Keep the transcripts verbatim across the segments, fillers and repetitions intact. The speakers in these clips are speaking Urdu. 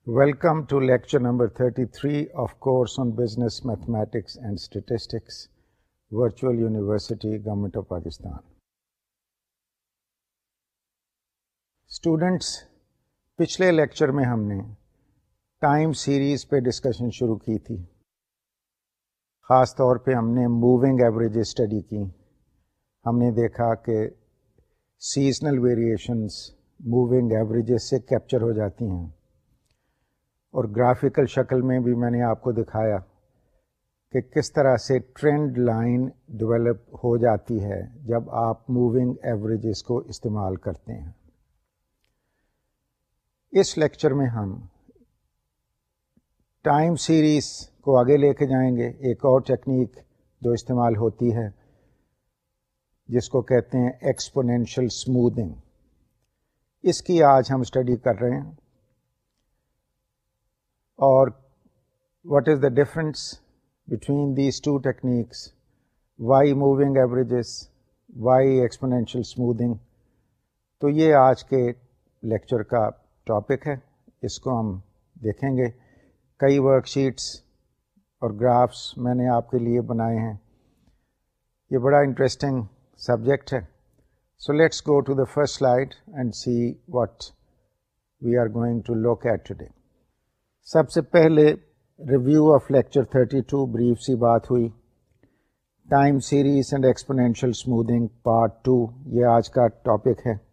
Welcome to lecture number thirty-three of course on Business Mathematics and Statistics, Virtual University, Government of Pakistan. Students, پچھلے لیکچر میں ہم نے ٹائم سیریز پہ ڈسکشن شروع کی تھی. خاص طور پہ ہم نے موونگ ایوریج اسٹڈی کی. ہم نے دیکھا کہ سیزنل ویریشنز موونگ ایوریجز سے کیپچر ہو جاتی ہیں، اور گرافیکل شکل میں بھی میں نے آپ کو دکھایا کہ کس طرح سے ٹرینڈ لائن ڈیولپ ہو جاتی ہے جب آپ موونگ ایوریجز کو استعمال کرتے ہیں. اس لیکچر میں ہم ٹائم سیریز کو آگے لے کے جائیں گے. ایک اور ٹیکنیک جو استعمال ہوتی ہے جس کو کہتے ہیں ایکسپونینشیل اسموتھنگ، اس کی آج ہم اسٹڈی کر رہے ہیں. اور what is the difference between these two techniques, why moving averages, why exponential smoothing. تو یہ آج کے لیکچر کا ٹاپک ہے، اس کو ہم دیکھیں گے. کئی ورک شیٹس اور گرافس میں نے آپ کے لیے بنائے ہیں. یہ بڑا انٹرسٹنگ سبجیکٹ ہے. So let's go to the first slide and see what we are going to look at today. سب سے پہلے review of lecture thirty two brief سی بات ہوئی. Time series and exponential smoothing part two یہ آج کا ٹاپک ہے.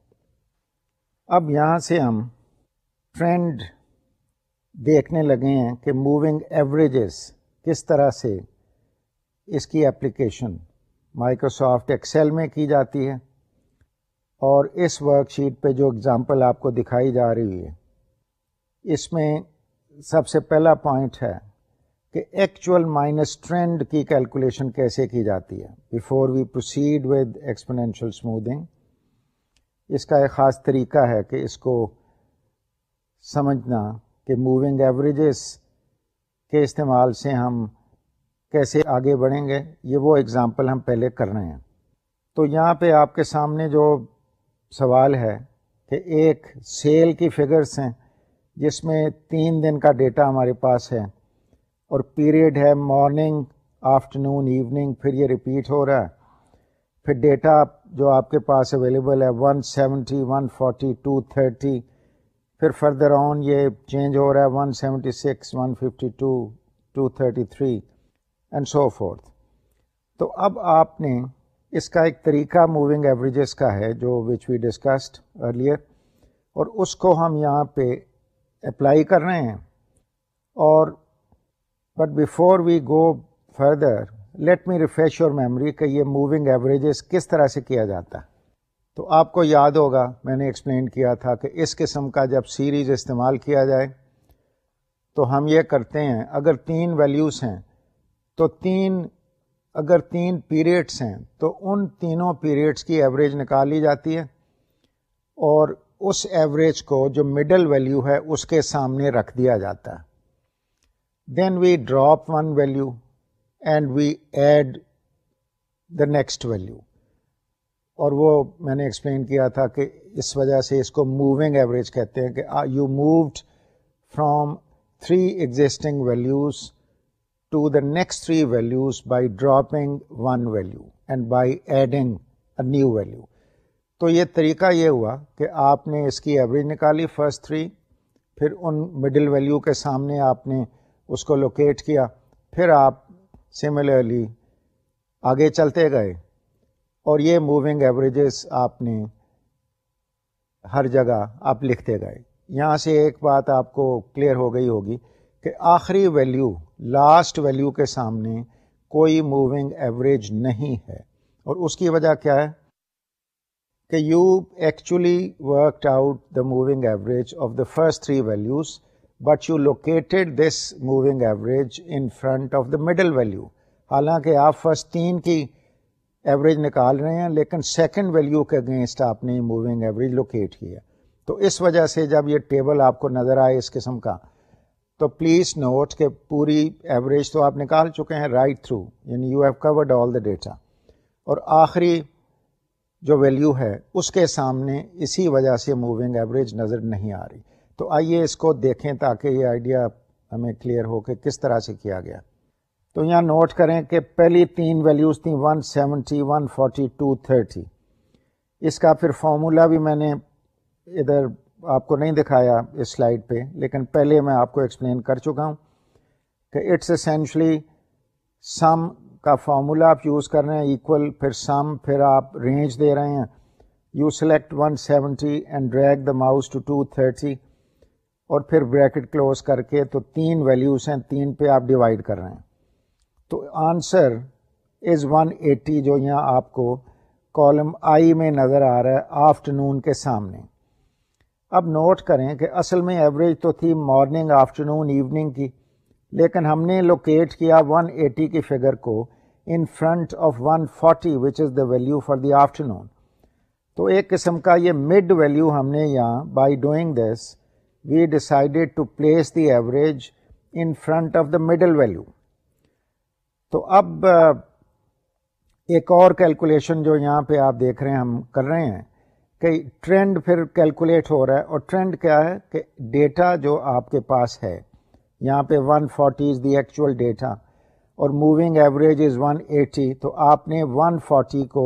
اب یہاں سے ہم ٹرینڈ دیکھنے لگے ہیں کہ موونگ ایوریجز کس طرح سے اس کی اپلیکیشن مائکروسافٹ ایکسل میں کی جاتی ہے، اور اس ورک شیٹ پہ جو اگزامپل آپ کو دکھائی جا رہی ہے اس میں سب سے پہلا پوائنٹ ہے کہ ایکچوئل مائنس ٹرینڈ کی کیلکولیشن کیسے کی جاتی ہے. Before we proceed with exponential smoothing, اس کا ایک خاص طریقہ ہے کہ اس کو سمجھنا کہ موونگ ایوریجز کے استعمال سے ہم کیسے آگے بڑھیں گے. یہ وہ اگزامپل ہم پہلے کر رہے ہیں. تو یہاں پہ آپ کے سامنے جو سوال ہے کہ ایک سیل کی فگرز ہیں جس میں تین دن کا ڈیٹا ہمارے پاس ہے، اور پیریڈ ہے مارننگ، آفٹرنون، ایوننگ، پھر یہ ریپیٹ ہو رہا ہے. پھر ڈیٹا جو آپ کے پاس اویلیبل ہے one seventy, one forty, two thirty, پھر فردر آن یہ چینج ہو رہا ہے one seventy six, one fifty two, two thirty three and so forth. تو اب آپ نے اس کا ایک طریقہ موونگ ایوریجز کا ہے جو وچ وی ڈسکسڈ ارلیئر، اور اس کو ہم یہاں پہ اپلائی کر رہے ہیں. اور but before we go further let me refresh your memory کہ یہ موونگ ایوریجز کس طرح سے کیا جاتا ہے. تو آپ کو یاد ہوگا میں نے ایکسپلین کیا تھا کہ اس قسم کا جب سیریز استعمال کیا جائے تو ہم یہ کرتے ہیں، اگر تین ویلیوز ہیں تو تین اگر تین پیریڈس ہیں تو ان تینوں پیریڈس کی ایوریج نکال لی جاتی ہے، اور اس ایوریج کو جو مڈل ویلیو ہے اس کے سامنے رکھ دیا جاتا ہے. Then we drop one value and we add the next value. اور وہ میں نے ایکسپلین کیا تھا کہ اس وجہ سے اس کو موونگ ایوریج کہتے ہیں کہ you moved from three existing values to the next three values by dropping one value and by adding a new value. تو یہ طریقہ یہ ہوا کہ آپ نے اس کی ایوریج نکالی فرسٹ تھری، پھر ان مڈل ویلیو کے سامنے آپ نے اس کو لوکیٹ کیا، پھر آپ سملرلی آگے چلتے گئے، اور یہ موونگ ایوریجز آپ نے ہر جگہ آپ لکھتے گئے. یہاں سے ایک بات آپ کو کلیئر ہو گئی ہوگی کہ آخری ویلیو لاسٹ ویلیو کے سامنے کوئی موونگ ایوریج نہیں ہے. اور اس کی وجہ کیا ہے کہ you actually worked out the moving average of the first three values but you located this moving average in front of the middle value. حالانکہ آپ فرسٹ تین کی ایوریج نکال رہے ہیں لیکن سیکنڈ ویلیو کے اگینسٹ آپ نے موونگ ایوریج لوکیٹ کیا. تو اس وجہ سے جب یہ ٹیبل آپ کو نظر آئے اس قسم کا تو پلیز نوٹ کہ پوری ایوریج تو آپ نکال چکے ہیں رائٹ تھرو، یعنی you have covered all the data, اور آخری جو ویلیو ہے اس کے سامنے اسی وجہ سے موونگ ایوریج نظر نہیں آ رہی. تو آئیے اس کو دیکھیں تاکہ یہ آئیڈیا ہمیں کلیئر ہو کہ کس طرح سے کیا گیا. تو یہاں نوٹ کریں کہ پہلی تین ویلیوز تھیں one seventy, one forty, two thirty. اس کا پھر فارمولا بھی میں نے ادھر آپ کو نہیں دکھایا اس سلائڈ پہ, لیکن پہلے میں آپ کو ایکسپلین کر چکا ہوں کہ اٹس اسینشلی سم کا فارمولا آپ یوز کر رہے ہیں ایکول, پھر سم, پھر آپ رینج دے رہے ہیں. You select one seventy and drag the mouse to two thirty, اور پھر بریکٹ کلوز کر کے تو تین ویلیوز ہیں, تین پہ آپ ڈیوائڈ کر رہے ہیں. تو آنسر از ون ایٹی جو یہاں آپ کو کالم آئی میں نظر آ رہا ہے آفٹر نون کے سامنے. اب نوٹ کریں کہ اصل میں ایوریج تو تھی مارننگ, آفٹر نون, ایوننگ کی, لیکن ہم نے لوکیٹ کیا ون ایٹی کی فگر کو in front of one forty which is the value for the afternoon. تو ایک قسم کا یہ مڈ ویلیو ہم نے یہاں by doing this we decided to place the average in front of the middle value. تو اب ایک اور کیلکولیشن جو یہاں پہ آپ دیکھ رہے ہیں ہم کر رہے ہیں کہ ٹرینڈ پھر کیلکولیٹ ہو رہا ہے, اور ٹرینڈ کیا ہے کہ ڈیٹا جو آپ کے پاس ہے یہاں پہ one forty is the actual data اور moving average is one eighty. تو آپ نے ون فورٹی کو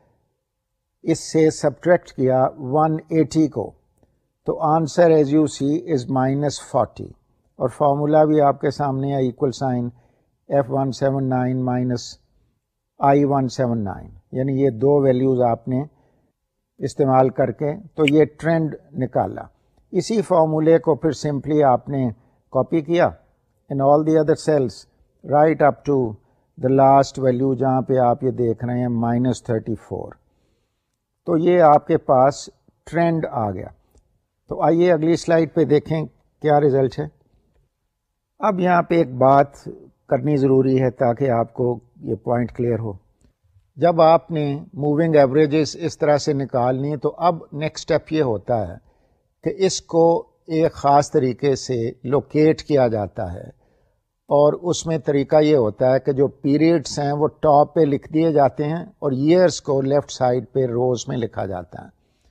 اس سے سبٹریکٹ کیا ون ایٹی کو, تو answer as you see is minus forty, اور فارمولا بھی آپ کے سامنے ہے equal sign F one seven nine minus I one seven nine, یعنی یہ دو ویلیوز آپ نے استعمال کر کے تو یہ ٹرینڈ نکالا. اسی فارمولے کو پھر سمپلی آپ نے کاپی کیا in all the other cells right up to the last value جہاں پہ آپ یہ دیکھ رہے ہیں مائنس تھرٹی فور. تو یہ آپ کے پاس ٹرینڈ آ گیا. تو آئیے اگلی سلائڈ پہ دیکھیں کیا ریزلٹ ہے. اب یہاں پہ ایک بات کرنی ضروری ہے تاکہ آپ کو یہ پوائنٹ کلیئر ہو. جب آپ نے موونگ ایوریجز اس طرح سے نکالنی تو اب نیکسٹ اسٹیپ یہ ہوتا ہے کہ اس کو ایک خاص طریقے سے لوکیٹ کیا جاتا ہے, اور اس میں طریقہ یہ ہوتا ہے کہ جو پیریڈس ہیں وہ ٹاپ پہ لکھ دیے جاتے ہیں اور ایئرس کو لیفٹ سائڈ پہ روز میں لکھا جاتا ہے.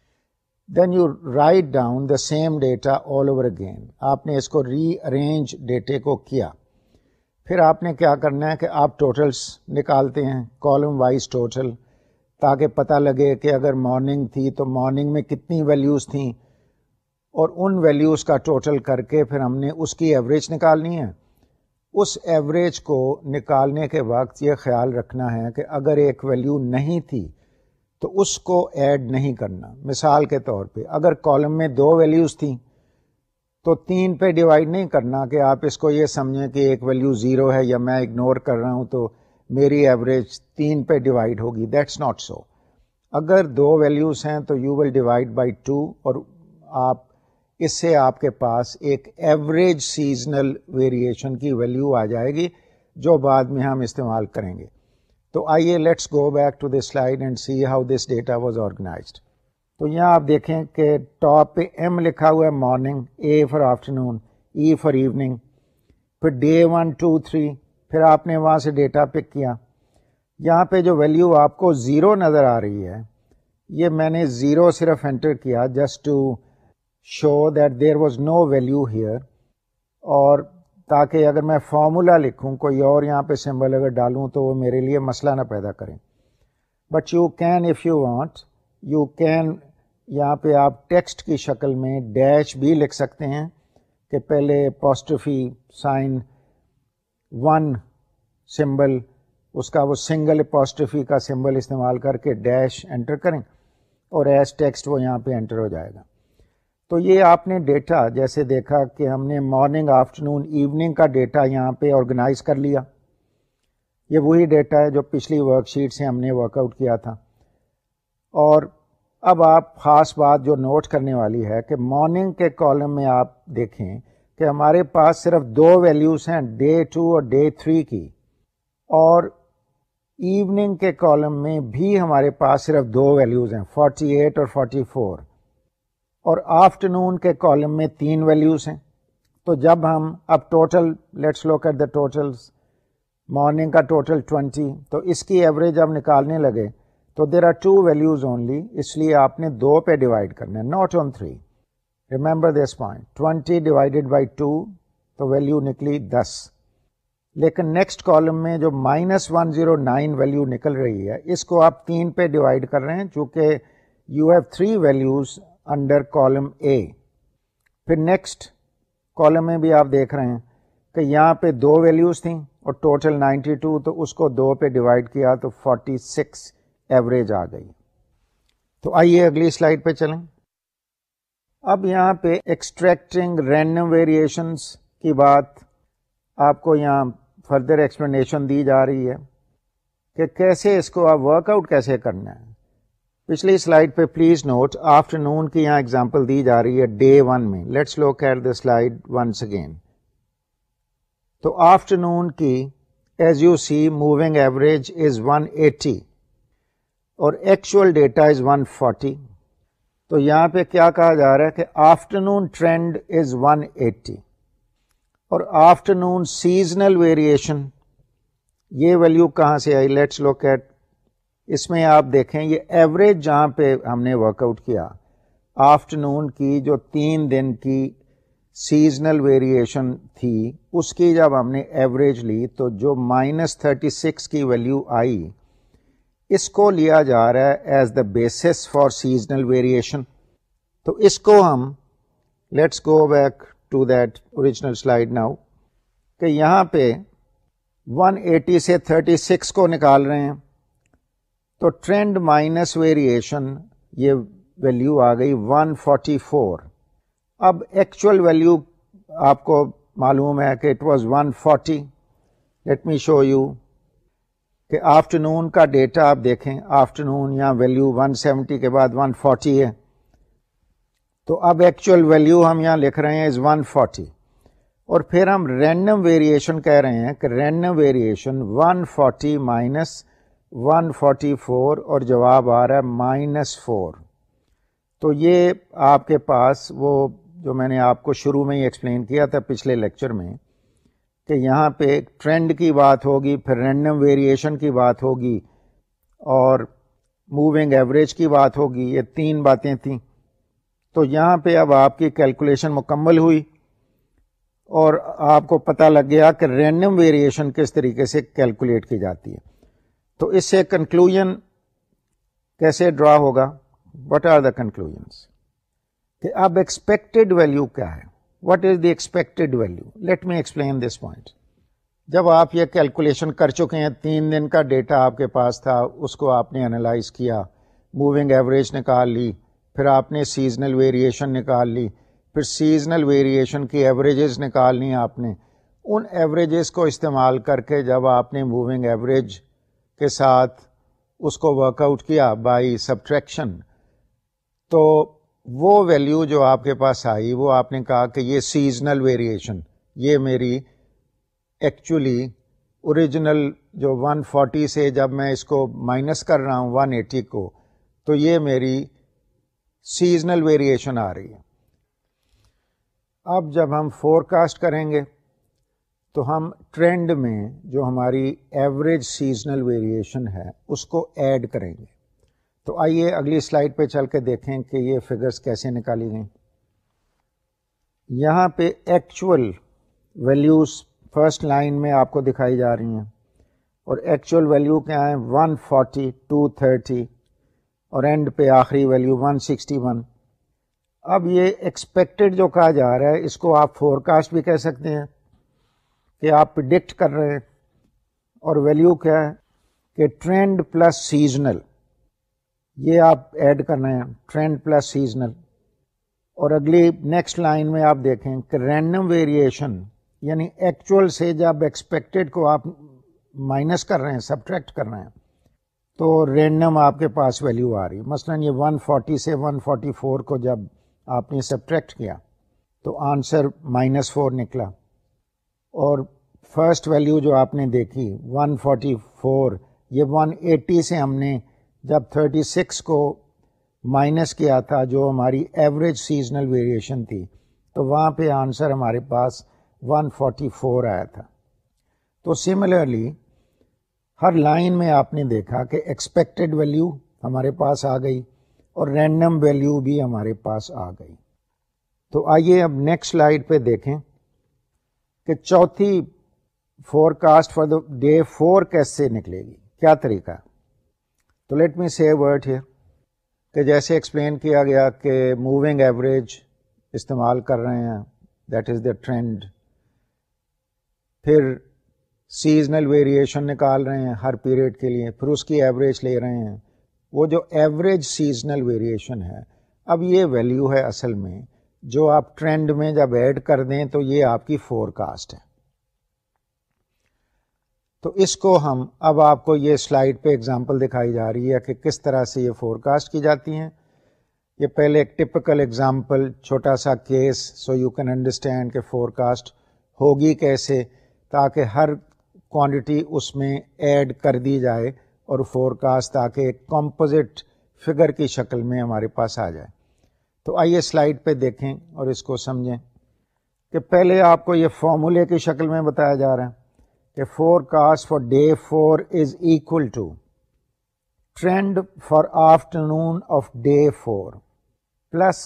Then you write down the same data all over again. آپ نے اس کو ری ارینج ڈیٹے کو کیا. پھر آپ نے کیا کرنا ہے کہ آپ ٹوٹلس نکالتے ہیں, کالم وائز ٹوٹل, تاکہ پتہ لگے کہ اگر مارننگ تھی تو مارننگ میں کتنی ویلیوز تھیں, اور ان ویلیوز کا ٹوٹل کر کے پھر ہم نے اس کی ایوریج نکالنی ہے. اس ایوریج کو نکالنے کے وقت یہ خیال رکھنا ہے کہ اگر ایک ویلیو نہیں تھی تو اس کو ایڈ نہیں کرنا. مثال کے طور پہ اگر کالم میں دو ویلیوز تھیں تو تین پہ ڈیوائڈ نہیں کرنا کہ آپ اس کو یہ سمجھیں کہ ایک ویلیو زیرو ہے یا میں اگنور کر رہا ہوں تو میری ایوریج تین پہ ڈیوائڈ ہوگی. That's not so. اگر دو ویلیوز ہیں تو you will divide by two, اور آپ اس سے آپ کے پاس ایک ایوریج سیزنل ویریشن کی ویلیو آ جائے گی جو بعد میں ہم استعمال کریں گے. تو آئیے let's go back to this slide and see how this data was organised. تو یہاں آپ دیکھیں کہ ٹاپ پہ ایم لکھا ہوا ہے morning, A for afternoon, E for evening, پھر ڈے ون ٹو تھری, پھر آپ نے وہاں سے ڈیٹا پک کیا. یہاں پہ جو ویلیو آپ کو زیرو نظر آ رہی ہے یہ میں نے زیرو صرف انٹر کیا just to show that there was no value here, اور تاکہ اگر میں فارمولا لکھوں کوئی اور یہاں پہ سمبل اگر ڈالوں تو وہ میرے لیے مسئلہ نہ پیدا کریں. But you can if you want you can یہاں پہ آپ ٹیکسٹ کی شکل میں ڈیش بھی لکھ سکتے ہیں کہ پہلے اپوسٹرفی سائن ون سمبل اس کا وہ سنگل اپوسٹرفی کا سمبل استعمال کر کے ڈیش انٹر کریں اور ایز ٹیکسٹ وہ یہاں پہ انٹر ہو جائے گا. تو یہ آپ نے ڈیٹا جیسے دیکھا کہ ہم نے مارننگ, آفٹر نون, ایوننگ کا ڈیٹا یہاں پہ آرگنائز کر لیا. یہ وہی ڈیٹا ہے جو پچھلی ورک شیٹ سے ہم نے ورک آؤٹ کیا تھا. اور اب آپ خاص بات جو نوٹ کرنے والی ہے کہ مارننگ کے کالم میں آپ دیکھیں کہ ہمارے پاس صرف دو ویلیوز ہیں, ڈے ٹو اور ڈے تھری کی, اور ایوننگ کے کالم میں بھی ہمارے پاس صرف دو ویلیوز ہیں, فورٹی ایٹ اور فورٹی فور, اور آفٹر نون کے کالم میں تین ویلیوز ہیں. تو جب ہم اب total let's look at the totals, morning کا ٹوٹل ٹوینٹی, تو اس کی ایوریج اب نکالنے لگے تو there are two values only, اس لیے آپ نے دو پہ ڈیوائڈ کرنا ہے, not on three. Remember this point, twenty divided by two تو ویلیو نکلی دس. لیکن نیکسٹ کالم میں جو minus one zero nine value نکل رہی ہے اس کو آپ تین پہ ڈیوائڈ کر رہے ہیں, چونکہ you have three values under column A. پھر نیکسٹ کالم میں بھی آپ دیکھ رہے ہیں کہ یہاں پہ دو ویلیوز تھیں اور ٹوٹل نائنٹی ٹو, تو اس کو دو پہ ڈیوائڈ کیا تو فورٹی سکس ایوریج آ گئی. تو آئیے اگلی سلائڈ پہ چلیں. اب یہاں پہ ایکسٹریکٹنگ رینڈم ویریشنس کی بات آپ کو یہاں فردر ایکسپلینیشن دی جا رہی ہے کہ کیسے اس کو آپ ورک آؤٹ کیسے کرنا ہے. پچھلی سلائڈ پہ پلیز نوٹ آفٹر نون کی یہاں ایگزامپل دی جا رہی ہے ڈے ون میں. Let's look at the slide once again. تو آفٹر نون کی as you see moving average is one eighty اور actual data is one forty. تو یہاں پہ کیا کہا جا رہا ہے کہ afternoon trend is one eighty اور آفٹرنون سیزنل ویریشن یہ ویلیو کہاں سے آئی. لیٹس لک ایٹ, اس میں آپ دیکھیں یہ ایوریج جہاں پہ ہم نے ورک آؤٹ کیا آفٹرنون کی جو تین دن کی سیزنل ویریشن تھی اس کی جب ہم نے ایوریج لی تو جو مائنس تھرٹی سکس کی ویلیو آئی اس کو لیا جا رہا ہے as the basis for seasonal variation. تو اس کو ہم let's go back to that original slide now کہ یہاں پہ ون ایٹی سے تھرٹی سکس کو نکال رہے ہیں تو ٹرینڈ مائنس ویریشن یہ ویلیو آ گئی ون فورٹی فور. اب ایکچوئل ویلیو آپ کو معلوم ہے کہ it was one forty. Let me show you کہ آفٹرنون کا ڈیٹا آپ دیکھیں, آفٹرنون یہاں ویلیو ون سیونٹی کے بعد ون فورٹی ہے. تو اب ایکچوئل ویلیو ہم یہاں لکھ رہے ہیں از ون فورٹی اور پھر ہم رینڈم ویریشن کہہ رہے ہیں کہ random variation one forty minus one forty four اور جواب آ رہا ہے مائنس فور. تو یہ آپ کے پاس وہ جو میں نے آپ کو شروع میں ہی ایکسپلین کیا تھا پچھلے لیکچر میں کہ یہاں پہ ٹرینڈ کی بات ہوگی, پھر رینڈم ویریشن کی بات ہوگی اور موونگ ایوریج کی بات ہوگی. یہ تین باتیں تھیں. تو یہاں پہ اب آپ کی کیلکولیشن مکمل ہوئی اور آپ کو پتہ لگ گیا کہ رینڈم ویریشن کس طریقے سے کیلکولیٹ کی جاتی ہے. تو اس سے کنکلوژن کیسے ڈرا ہوگا, واٹ آر دا کنکلوژنس کہ اب ایکسپیکٹڈ ویلیو کیا ہے, what is the expected value. Let me explain this point. جب آپ یہ کیلکولیشن کر چکے ہیں, تین دن کا ڈیٹا آپ کے پاس تھا, اس کو آپ نے انالائز کیا, موونگ ایوریج نکال لی, پھر آپ نے سیزنل ویریشن نکال لی, پھر سیزنل ویریشن کی ایوریجز نکالنی آپ نے. ان ایوریجز کو استعمال کر کے جب آپ نے موونگ ایوریج کے ساتھ اس کو ورک آؤٹ کیا بائی سبٹریکشن, تو وہ ویلیو جو آپ کے پاس آئی وہ آپ نے کہا کہ یہ سیزنل ویریشن, یہ میری ایکچولی اوریجنل جو ون فورٹی سے جب میں اس کو مائنس کر رہا ہوں ون ایٹی کو, تو یہ میری سیزنل ویریشن آ رہی ہے. اب جب ہم فور کاسٹ کریں گے تو ہم ٹرینڈ میں جو ہماری ایوریج سیزنل ویریشن ہے اس کو ایڈ کریں گے. تو آئیے اگلی سلائڈ پہ چل کے دیکھیں کہ یہ فگرز کیسے نکالی گئیں. یہاں پہ ایکچوئل ویلیوز فرسٹ لائن میں آپ کو دکھائی جا رہی ہیں اور ایکچوئل ویلیو کیا ہیں ون فورٹی, ٹو تھرٹی اور اینڈ پہ آخری ویلیو ون سکسٹی ون. اب یہ ایکسپیکٹڈ جو کہا جا رہا ہے اس کو آپ فور کاسٹ بھی کہہ سکتے ہیں کہ آپ پریڈکٹ کر رہے ہیں, اور ویلیو کیا ہے کہ ٹرینڈ پلس سیزنل, یہ آپ ایڈ کر رہے ہیں ٹرینڈ پلس سیزنل. اور اگلی نیکسٹ لائن میں آپ دیکھیں کہ رینڈم ویریشن یعنی ایکچوئل سے جب ایکسپیکٹڈ کو آپ مائنس کر رہے ہیں, سبٹریکٹ کر رہے ہیں, تو رینڈم آپ کے پاس ویلیو آ رہی ہے. مثلا یہ ون فورٹی سے ون فورٹی فور کو جب آپ نے سبٹریکٹ کیا تو آنسر مائنس فور نکلا. اور فرسٹ ویلیو جو آپ نے دیکھی ون فورٹی فور, یہ ون ایٹی سے ہم نے جب تھرٹی سکس کو مائنس کیا تھا جو ہماری ایوریج سیزنل ویریشن تھی, تو وہاں پہ آنسر ہمارے پاس ون فورٹی فور آیا تھا. تو سملرلی ہر لائن میں آپ نے دیکھا کہ ایکسپیکٹڈ ویلیو ہمارے پاس آ گئی اور رینڈم ویلیو بھی ہمارے پاس آ گئی. تو آئیے اب نیکسٹ سلائیڈ پہ دیکھیں کہ چوتھی forecast for the day four کیسے نکلے گی, کیا طریقہ. تو لیٹ می سے ورڈ ہیئر کہ جیسے ایکسپلین کیا گیا کہ موونگ ایوریج استعمال کر رہے ہیں, دیٹ از دا ٹرینڈ. پھر سیزنل ویریشن نکال رہے ہیں ہر پیریڈ کے لیے, پھر اس کی ایوریج لے رہے ہیں. وہ جو ایوریج سیزنل ویریشن ہے, اب یہ ویلیو ہے اصل میں جو آپ ٹرینڈ میں جب ایڈ کر دیں تو یہ آپ کی فور کاسٹ ہے. تو اس کو ہم اب آپ کو یہ سلائیڈ پہ ایگزامپل دکھائی جا رہی ہے کہ کس طرح سے یہ فور کاسٹ کی جاتی ہیں. یہ پہلے ایک ٹپکل ایگزامپل, چھوٹا سا case, so you can understand کہ فور کاسٹ ہوگی کیسے, تاکہ ہر کوانٹٹی اس میں ایڈ کر دی جائے اور فور کاسٹ تاکہ ایک کمپوزٹ فگر کی شکل میں ہمارے پاس آ جائے. تو آئیے سلائیڈ پہ دیکھیں اور اس کو سمجھیں کہ پہلے آپ کو یہ فارمولے کی شکل میں بتایا جا رہا ہے کہ forecast for day four is equal to trend for afternoon of day four plus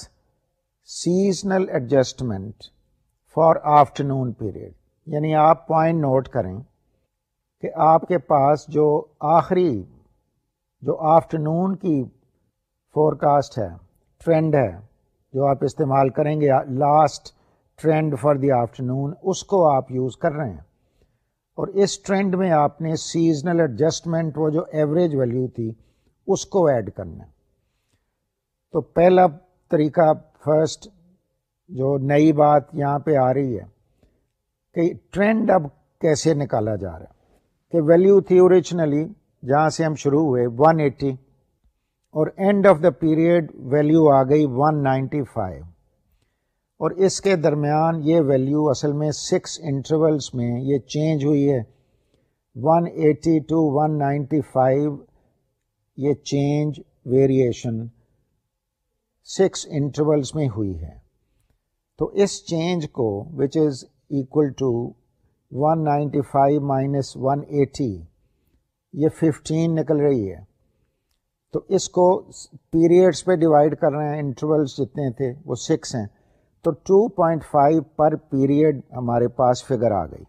seasonal adjustment for afternoon period. یعنی آپ پوائنٹ نوٹ کریں کہ آپ کے پاس جو آخری جو آفٹرنون کی فور کاسٹ ہے, ٹرینڈ ہے, جو آپ استعمال کریں گے last trend for the afternoon, اس کو آپ یوز کر رہے ہیں. اور اس ٹرینڈ میں آپ نے سیزنل ایڈجسٹمنٹ, وہ جو ایوریج ویلیو تھی, اس کو ایڈ کرنا ہے. تو پہلا طریقہ, فرسٹ جو نئی بات یہاں پہ آ رہی ہے کہ ٹرینڈ اب کیسے نکالا جا رہا ہے, کہ ویلیو تھی اوریجنلی جہاں سے ہم شروع ہوئے ون ایٹی, اور end of the period value آ گئی ون نائنٹی فائیو, اور اس کے درمیان یہ ویلیو اصل میں سکس انٹرولس میں یہ چینج ہوئی ہے. One eighty to one ninety five یہ چینج ویریشن سکس انٹرولس میں ہوئی ہے. تو اس چینج کو which is equal to one ninety five minus one eighty, یہ ففٹین نکل رہی ہے. تو اس کو پیریڈس پہ ڈیوائڈ کر رہے ہیں, انٹرولس جتنے تھے وہ سکس ہیں, تو two point five per period ہمارے پاس فگر آ گئی.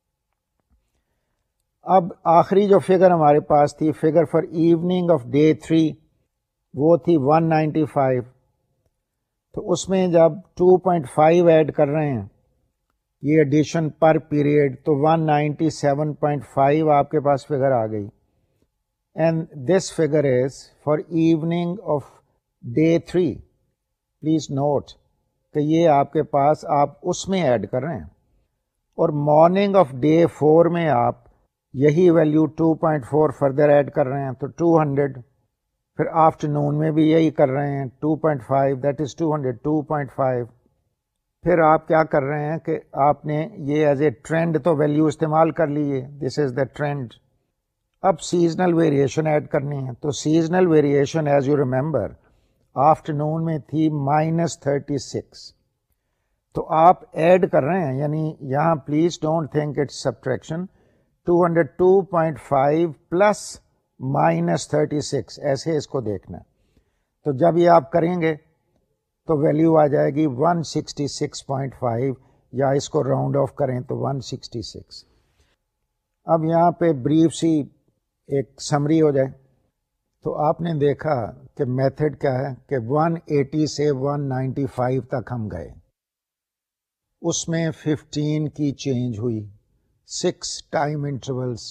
اب آخری جو فگر ہمارے پاس تھی, figure for evening of day three, وہ تھی ون نائنٹی فائیو. تو اس میں جب ٹو پوائنٹ فائیو ایڈ کر رہے ہیں یہ ایڈیشن پر پیریڈ, تو one ninety seven point five آپ کے پاس فگر آ گئی. And this figure is for evening of day three. Please note کہ یہ آپ کے پاس آپ اس میں ایڈ کر رہے ہیں, اور مارننگ آف ڈے فور میں آپ یہی value two point four further add کر رہے ہیں, تو ٹو ہنڈریڈ. پھر آفٹرنون میں بھی یہی کر رہے ہیں, two point five, that is two hundred, two point five. پھر آپ کیا کر رہے ہیں کہ آپ نے یہ ایز اے ٹرینڈ تو ویلیو استعمال کر لی ہے, دس از دا ٹرینڈ. اب سیزنل ویریشن ایڈ کرنی ہے. تو seasonal variation as you remember afternoon میں تھی مائنس تھرٹی سکس. تو آپ ایڈ کر رہے ہیں, یعنی یہاں please don't think it's subtraction, two hundred two point five plus minus thirty six, ایسے اس کو دیکھنا. تو جب یہ آپ کریں گے تو ویلیو آ جائے گی one sixty six point five, یا اس کو راؤنڈ آف کریں تو ون سکسٹی سکس. اب یہاں پہ بریف سی ایک سمری ہو جائے. تو آپ نے دیکھا کہ میتھڈ کیا ہے کہ ون ایٹی سے ون نائنٹی فائیو تک ہم گئے, اس میں ففٹین کی چینج ہوئی, six time intervals,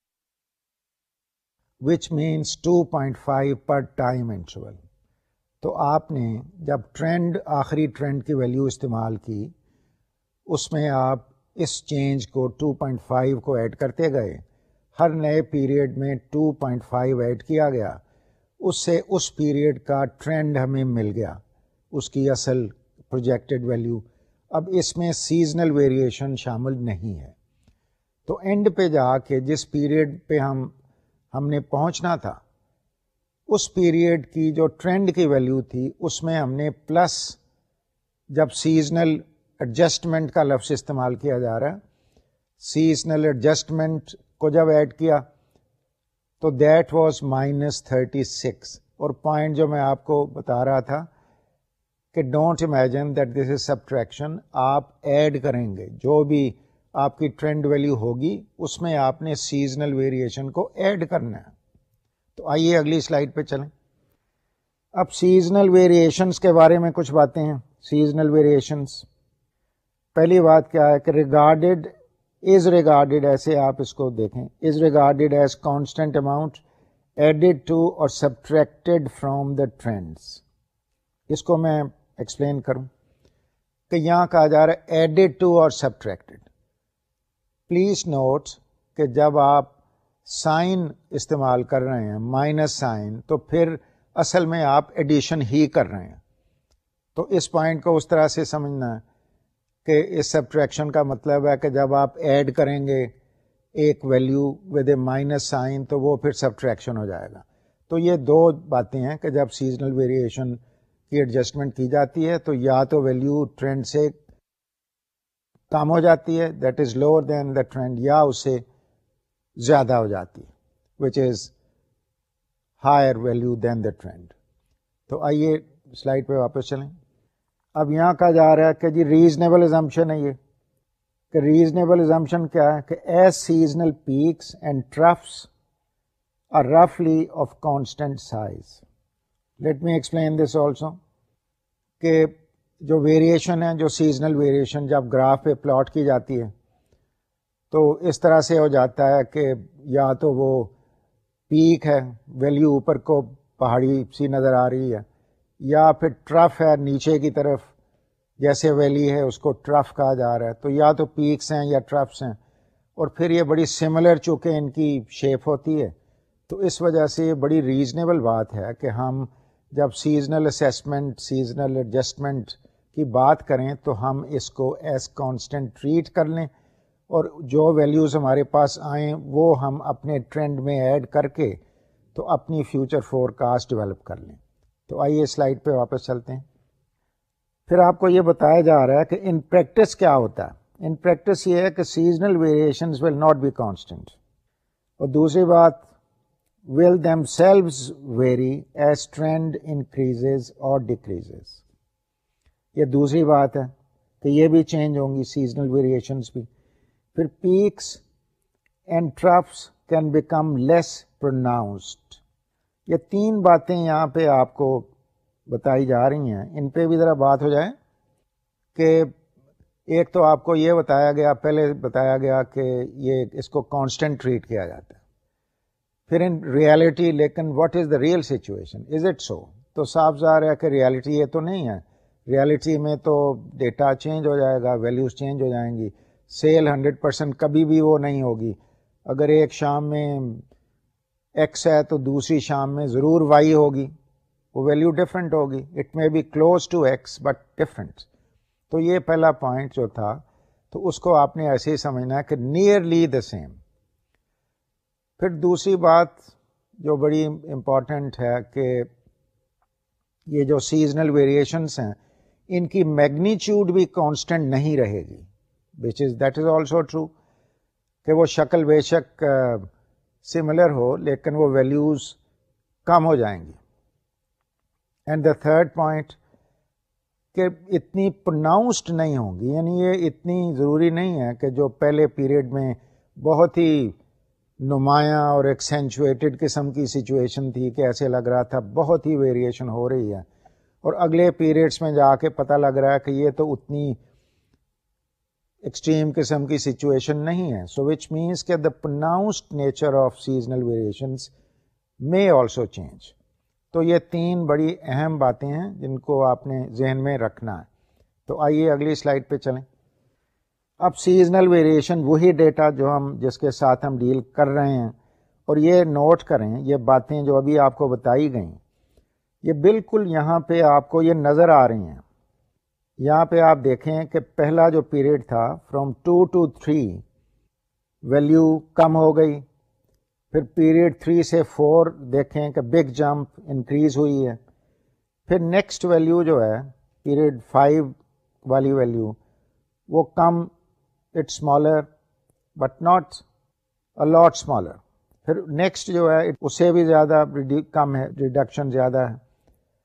which means two point five per time interval. تو آپ نے جب ٹرینڈ آخری ٹرینڈ کی ویلیو استعمال کی, اس میں آپ اس چینج کو ٹو پوائنٹ فائیو کو ایڈ کرتے گئے, ہر نئے پیریڈ میں ٹو پوائنٹ فائیو ایڈ کیا گیا, اس سے اس پیریڈ کا ٹرینڈ ہمیں مل گیا, اس کی اصل پروجیکٹڈ ویلیو. اب اس میں سیزنل ویریشن شامل نہیں ہے. تو اینڈ پہ جا کے جس پیریڈ پہ ہم ہم نے پہنچنا تھا, اس پیریڈ کی جو ٹرینڈ کی ویلیو تھی اس میں ہم نے پلس, جب سیزنل ایڈجسٹمنٹ کا لفظ استعمال کیا جا رہا ہے, سیزنل ایڈجسٹمنٹ کو جب ایڈ کیا تو that was minus thirty six. اور پوائنٹ جو میں آپ کو بتا رہا تھا کہ don't imagine that this is subtraction. آپ ایڈ کریں گے جو بھی آپ کی ٹرینڈ ویلیو ہوگی اس میں آپ نے سیزنل ویریشن کو ایڈ کرنا ہے. تو آئیے اگلی سلائڈ پہ چلیں. اب سیزنل ویریشنس کے بارے میں کچھ باتیں ہیں. سیزنل ویریشنس، پہلی بات کیا ہے کہ ریگارڈیڈ از ریگارڈیڈ، ایسے آپ اس کو دیکھیں، is regarded as constant amount added to اور سبٹریکٹیڈ فرام دا ٹرینڈس. اس کو میں ایکسپلین کروں کہ یہاں کہا جا رہا ہے ایڈیڈ ٹو اور سبٹریکٹیڈ. پلیز نوٹ کہ جب آپ سائن استعمال کر رہے ہیں مائنس سائن تو پھر اصل میں آپ ایڈیشن ہی کر رہے ہیں. تو اس پوائنٹ کو اس طرح سے سمجھنا ہے کہ اس سبٹریکشن کا مطلب ہے کہ جب آپ ایڈ کریں گے ایک value with a minus sign تو وہ پھر سبٹریکشن ہو جائے گا. تو یہ دو باتیں ہیں کہ جب سیزنل ویریشن کی ایڈجسٹمنٹ کی جاتی ہے تو یا تو ویلیو ٹرینڈ سے کم ہو جاتی ہے that is lower than the trend, یا اس سے زیادہ ہو جاتی ہے which is higher value than the trend. تو آئیے سلائڈ پہ واپس چلیں. اب یہاں کہا جا رہا ہے کہ جی ریزنیبل ازمپشن ہے یہ کہ ریزنیبل ازمپشن کیا ہے کہ as seasonal peaks and troughs are رفلی of constant size. Let me explain this also کہ جو ویریشن ہے، جو سیزنل ویریشن جب گراف پہ پلاٹ کی جاتی ہے تو اس طرح سے ہو جاتا ہے کہ یا تو وہ پیک ہے، ویلیو اوپر کو پہاڑی سی نظر آ رہی ہے، یا پھر ٹرف ہے نیچے کی طرف جیسے ویلی ہے اس کو ٹرف کہا جا رہا ہے. تو یا تو پیکس ہیں یا ٹرفس ہیں، اور پھر یہ بڑی سملر چونکہ ان کی شیپ ہوتی ہے تو اس وجہ سے یہ بڑی ریزنیبل بات ہے کہ ہم جب سیزنل اسیسمنٹ سیزنل ایڈجسٹمنٹ کی بات کریں تو ہم اس کو ایز کانسٹنٹ ٹریٹ کر لیں اور جو ویلیوز ہمارے پاس آئیں وہ ہم اپنے ٹرینڈ میں ایڈ کر کے تو اپنی فیوچر فور کاسٹ ڈیولپ کر لیں. تو آئیے سلائڈ پہ واپس چلتے ہیں. پھر آپ کو یہ بتایا جا رہا ہے کہ ان پریکٹس کیا ہوتا ہے. ان پریکٹس یہ ہے کہ seasonal variations will not be constant, اور دوسری بات will themselves vary as trend increases or decreases. یہ دوسری بات ہے کہ یہ بھی چینج ہوں گی سیزنل ویریشنز بھی. پھر peaks and troughs can become less pronounced. یہ تین باتیں یہاں پہ آپ کو بتائی جا رہی ہیں، ان پہ بھی ذرا بات ہو جائے کہ ایک تو آپ کو یہ بتایا گیا، پہلے بتایا گیا کہ یہ اس کو کانسٹنٹ ٹریٹ کیا جاتا ہے. پھر ان ریالٹی لیکن what is the real situation, is it so? تو صاف ظاہر ہے کہ ریالٹی یہ تو نہیں ہے. ریالٹی میں تو ڈیٹا چینج ہو جائے گا، ویلیوز چینج ہو جائیں گی. سیل ہنڈریڈ پرسینٹ کبھی بھی وہ نہیں ہوگی. اگر ایک شام میں ایکس ہے تو دوسری شام میں ضرور وائی ہوگی، وہ ویلیو ڈفرینٹ ہوگی. It may be close to X but different. تو یہ پہلا پوائنٹ جو تھا تو اس کو آپ نے ایسے ہی سمجھنا ہے کہ نیئرلی دا سیم. پھر دوسری بات جو بڑی امپورٹنٹ ہے کہ یہ جو سیزنل ویریشنس ہیں ان کی میگنیچیوڈ بھی کانسٹنٹ نہیں رہے گی، which is that is also true کہ وہ شکل بے شک سملر ہو لیکن وہ ویلیوز کم ہو جائیں گی. اینڈ دا تھرڈ پوائنٹ کہ اتنی پروناؤنسڈ نہیں ہوں گی، یعنی یہ اتنی ضروری نہیں ہے کہ جو پہلے پیریڈ میں بہت ہی نمایاں اور ایکسینچویٹڈ قسم کی سچویشن تھی کہ ایسے لگ رہا تھا بہت ہی ویریشن ہو رہی ہے، اور اگلے پیریڈس میں جا کے پتہ لگ رہا ہے کہ یہ تو اتنی ایکسٹریم قسم کی سچویشن نہیں ہے. سو وچ مینس کہ the pronounced nature of seasonal variations میں آلسو چینج. تو یہ تین بڑی اہم باتیں ہیں جن کو آپ نے ذہن میں رکھنا ہے. تو آئیے اگلی سلائڈ پہ چلیں. اب سیزنل ویریشن وہی ڈیٹا جو ہم جس کے ساتھ ہم ڈیل کر رہے ہیں، اور یہ نوٹ کریں یہ باتیں جو ابھی آپ کو بتائی گئیں یہ بالکل یہاں پہ آپ کو یہ نظر آ رہی ہیں. یہاں پہ آپ دیکھیں کہ پہلا جو پیریڈ تھا from two to three value کم ہو گئی، پھر پیریڈ تھری سے فور دیکھیں کہ بگ جمپ انکریز ہوئی ہے. پھر نیکسٹ ویلیو جو ہے پیریڈ فائیو والی ویلیو وہ کم، it smaller but not a lot smaller. پھر نیکسٹ جو ہے اس سے بھی زیادہ کم ہے، ریڈکشن زیادہ ہے.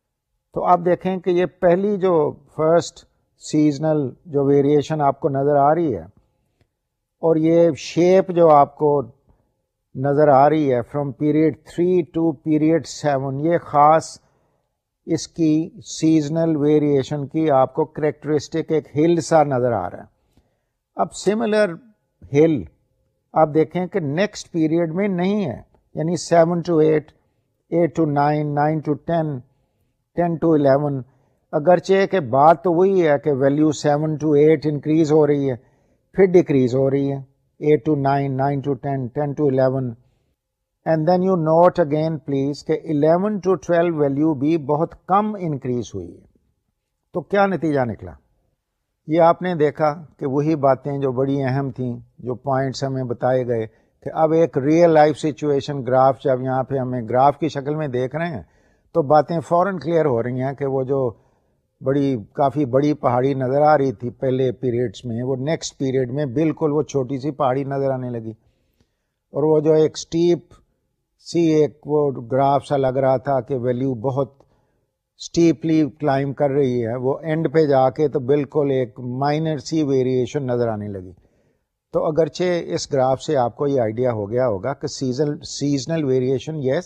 تو آپ دیکھیں کہ یہ پہلی جو فرسٹ سیزنل جو ویریشن آپ کو نظر آ رہی ہے اور یہ شیپ جو آپ کو نظر آ رہی ہے from period three to period seven, یہ خاص اس کی سیزنل ویریشن کی آپ کو کریکٹرسٹک ایک ہل سا نظر آ رہا ہے. اب سملر ہل آپ دیکھیں کہ نیکسٹ پیریڈ میں نہیں ہے، یعنی seven to eight, eight to nine, nine to ten, ten to eleven, اگرچہ کہ بات تو وہی ہے کہ value seven to eight increase ہو رہی ہے پھر ڈیکریز ہو رہی ہے، eight to nine, nine to ten, ten to eleven, and then you note again please کہ الیون ٹو ٹویلو ویلیو بھی بہت کم انکریز ہوئی ہے. تو کیا نتیجہ نکلا؟ یہ آپ نے دیکھا کہ وہی باتیں جو بڑی اہم تھیں، جو پوائنٹس ہمیں بتائے گئے کہ اب ایک ریئل لائف سچویشن گراف جب یہاں پہ ہمیں گراف کی شکل میں دیکھ رہے ہیں تو باتیں فوراً کلیئر ہو رہی ہیں کہ وہ جو بڑی کافی بڑی پہاڑی نظر آ رہی تھی پہلے پیریڈس میں، وہ نیکسٹ پیریڈ میں بالکل وہ چھوٹی سی پہاڑی نظر آنے لگی، اور وہ جو ایک سٹیپ سی ایک وہ گراف سا لگ رہا تھا کہ ویلیو بہت سٹیپلی کلائم کر رہی ہے، وہ اینڈ پہ جا کے تو بالکل ایک مائنر سی ویریشن نظر آنے لگی. تو اگرچہ اس گراف سے آپ کو یہ آئیڈیا ہو گیا ہوگا کہ season seasonal variation yes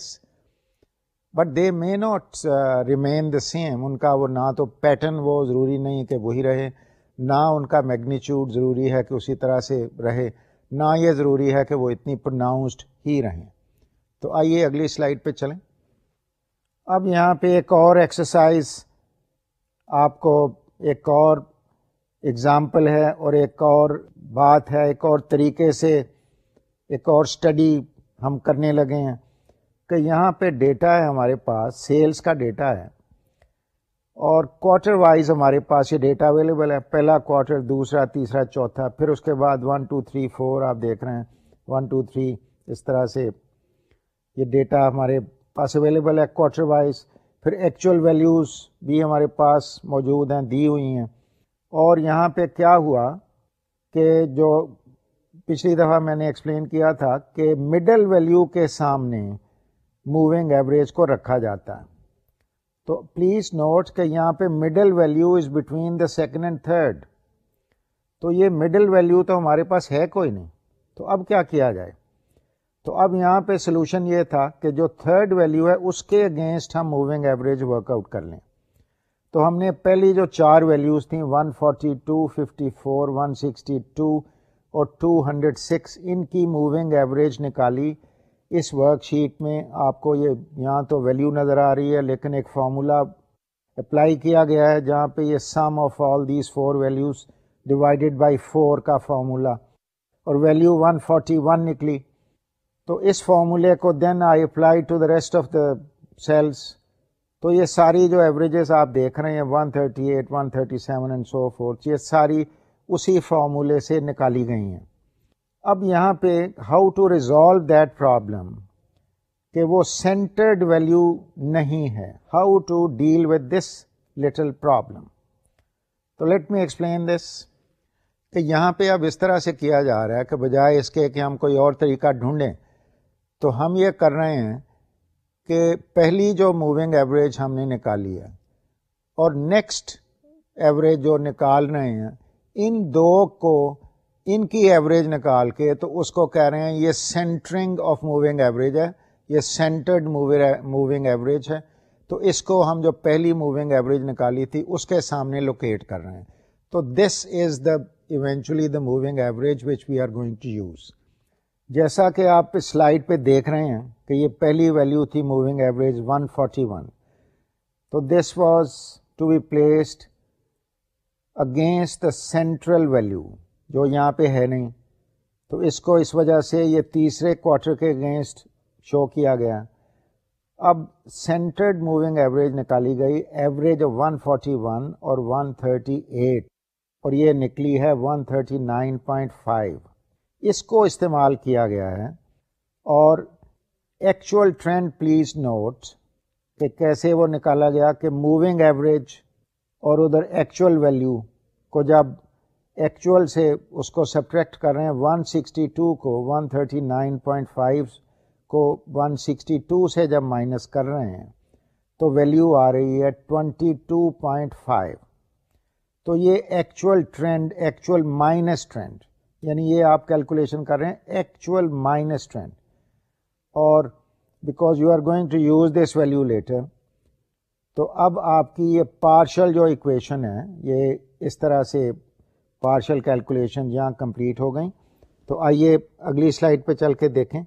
but they may not remain the same, ان کا وہ نہ تو پیٹرن وہ ضروری نہیں کہ وہی رہے، نہ ان کا میگنیچیوڈ ضروری ہے کہ اسی طرح سے رہے، نہ یہ ضروری ہے کہ وہ اتنی پروناؤنسڈ ہی رہیں. تو آئیے اگلی سلائیڈ پہ چلیں. اب یہاں پہ ایک اور ایکسرسائز آپ کو ایک اور اگزامپل ہے اور ایک اور بات ہے، ایک اور طریقے سے ایک اور اسٹڈی ہم کرنے لگے ہیں کہ یہاں پہ ڈیٹا ہے ہمارے پاس، سیلز کا ڈیٹا ہے اور کوارٹر وائز ہمارے پاس یہ ڈیٹا اویلیبل ہے، پہلا کوارٹر، دوسرا، تیسرا، چوتھا، پھر اس کے بعد ون ٹو تھری فور آپ دیکھ رہے ہیں، ون ٹو تھری اس طرح سے یہ ڈیٹا ہمارے پاس اویلیبل ہے کوارٹر وائز. پھر ایکچوئل ویلیوز بھی ہمارے پاس موجود ہیں، دی ہوئی ہیں. اور یہاں پہ کیا ہوا کہ جو پچھلی دفعہ میں نے ایکسپلین کیا تھا کہ مڈل ویلیو کے سامنے موونگ ایوریج کو رکھا جاتا ہے. تو پلیز نوٹ کہ یہاں پہ middle value is between the second and third. تو یہ مڈل ویلیو تو ہمارے پاس ہے کوئی نہیں. تو اب کیا کیا جائے؟ تو اب یہاں پہ سولوشن یہ تھا کہ جو تھرڈ ویلیو ہے اس کے اگینسٹ ہم موونگ ایوریج ورک آؤٹ کر لیں. تو ہم نے پہلی جو چار ویلیوز تھیں one forty two, fifty four, one sixty two اور ٹو ہنڈریڈ سکس، ان کی موونگ ایوریج نکالی. اس ورک شیٹ میں آپ کو یہ یہاں تو ویلیو نظر آ رہی ہے لیکن ایک فارمولا اپلائی کیا گیا ہے جہاں پہ یہ sum of all these four values divided by four کا فارمولا، اور ویلیو ون فورٹی ون نکلی. تو اس فارمولے کو then I apply to the rest of the sales. تو یہ ساری جو ایوریجز آپ دیکھ رہے ہیں one thirty eight, one thirty seven and so forth, یہ ساری اسی فارمولے سے نکالی گئی ہیں. اب یہاں پہ how to resolve that problem کہ وہ سینٹرڈ ویلیو نہیں ہے، how to deal with this little problem. تو لیٹ می ایکسپلین دس کہ یہاں پہ اب اس طرح سے کیا جا رہا ہے کہ بجائے اس کے کہ ہم کوئی اور طریقہ ڈھونڈیں تو ہم یہ کر رہے ہیں کہ پہلی جو موونگ ایوریج ہم نے نکالی ہے اور نیکسٹ ایوریج جو نکال رہے ہیں، ان دو کو ان کی ایوریج نکال کے تو اس کو کہہ رہے ہیں یہ سینٹرنگ آف موونگ ایوریج ہے، یہ سینٹرڈ موونگ ایوریج ہے. تو اس کو ہم جو پہلی موونگ ایوریج نکالی تھی اس کے سامنے لوکیٹ کر رہے ہیں. تو this is the eventually the moving average which we are going to use. جیسا کہ آپ سلائیڈ پہ دیکھ رہے ہیں کہ یہ پہلی ویلیو تھی moving average one forty one. تو this was to be placed against the central value جو یہاں پہ ہے نہیں. تو اس کو اس وجہ سے یہ تیسرے کوارٹر کے اگینسٹ شو کیا گیا. اب سینٹرڈ موونگ ایوریج نکالی گئی، average of one forty one اور ون تھرٹی ایٹ، اور یہ نکلی ہے one thirty nine point five. اس کو استعمال کیا گیا ہے. اور ایکچوئل ٹرینڈ پلیز نوٹ کہ کیسے وہ نکالا گیا کہ موونگ ایوریج اور ادھر ایکچوئل ویلیو کو جب ایکچوئل سے اس کو سبٹریکٹ کر رہے ہیں، ون سکسٹی ٹو کو one thirty nine point five کو ون سکسٹی ٹو سے جب مائنس کر رہے ہیں تو ویلیو آ رہی ہے ٹوینٹی ٹو پوائنٹ فائیو. تو یہ actual trend, actual minus trend, یعنی یہ آپ کیلکولیشن کر رہے ہیں ایکچوئل مائنس ٹرینڈ. اور because you are going to use this value later, تو اب آپ کی یہ پارشل جو ایکویشن ہے، یہ اس طرح سے پارشل کیلکولیشن یہاں کمپلیٹ ہو گئیں. تو آئیے اگلی سلائڈ پہ چل کے دیکھیں.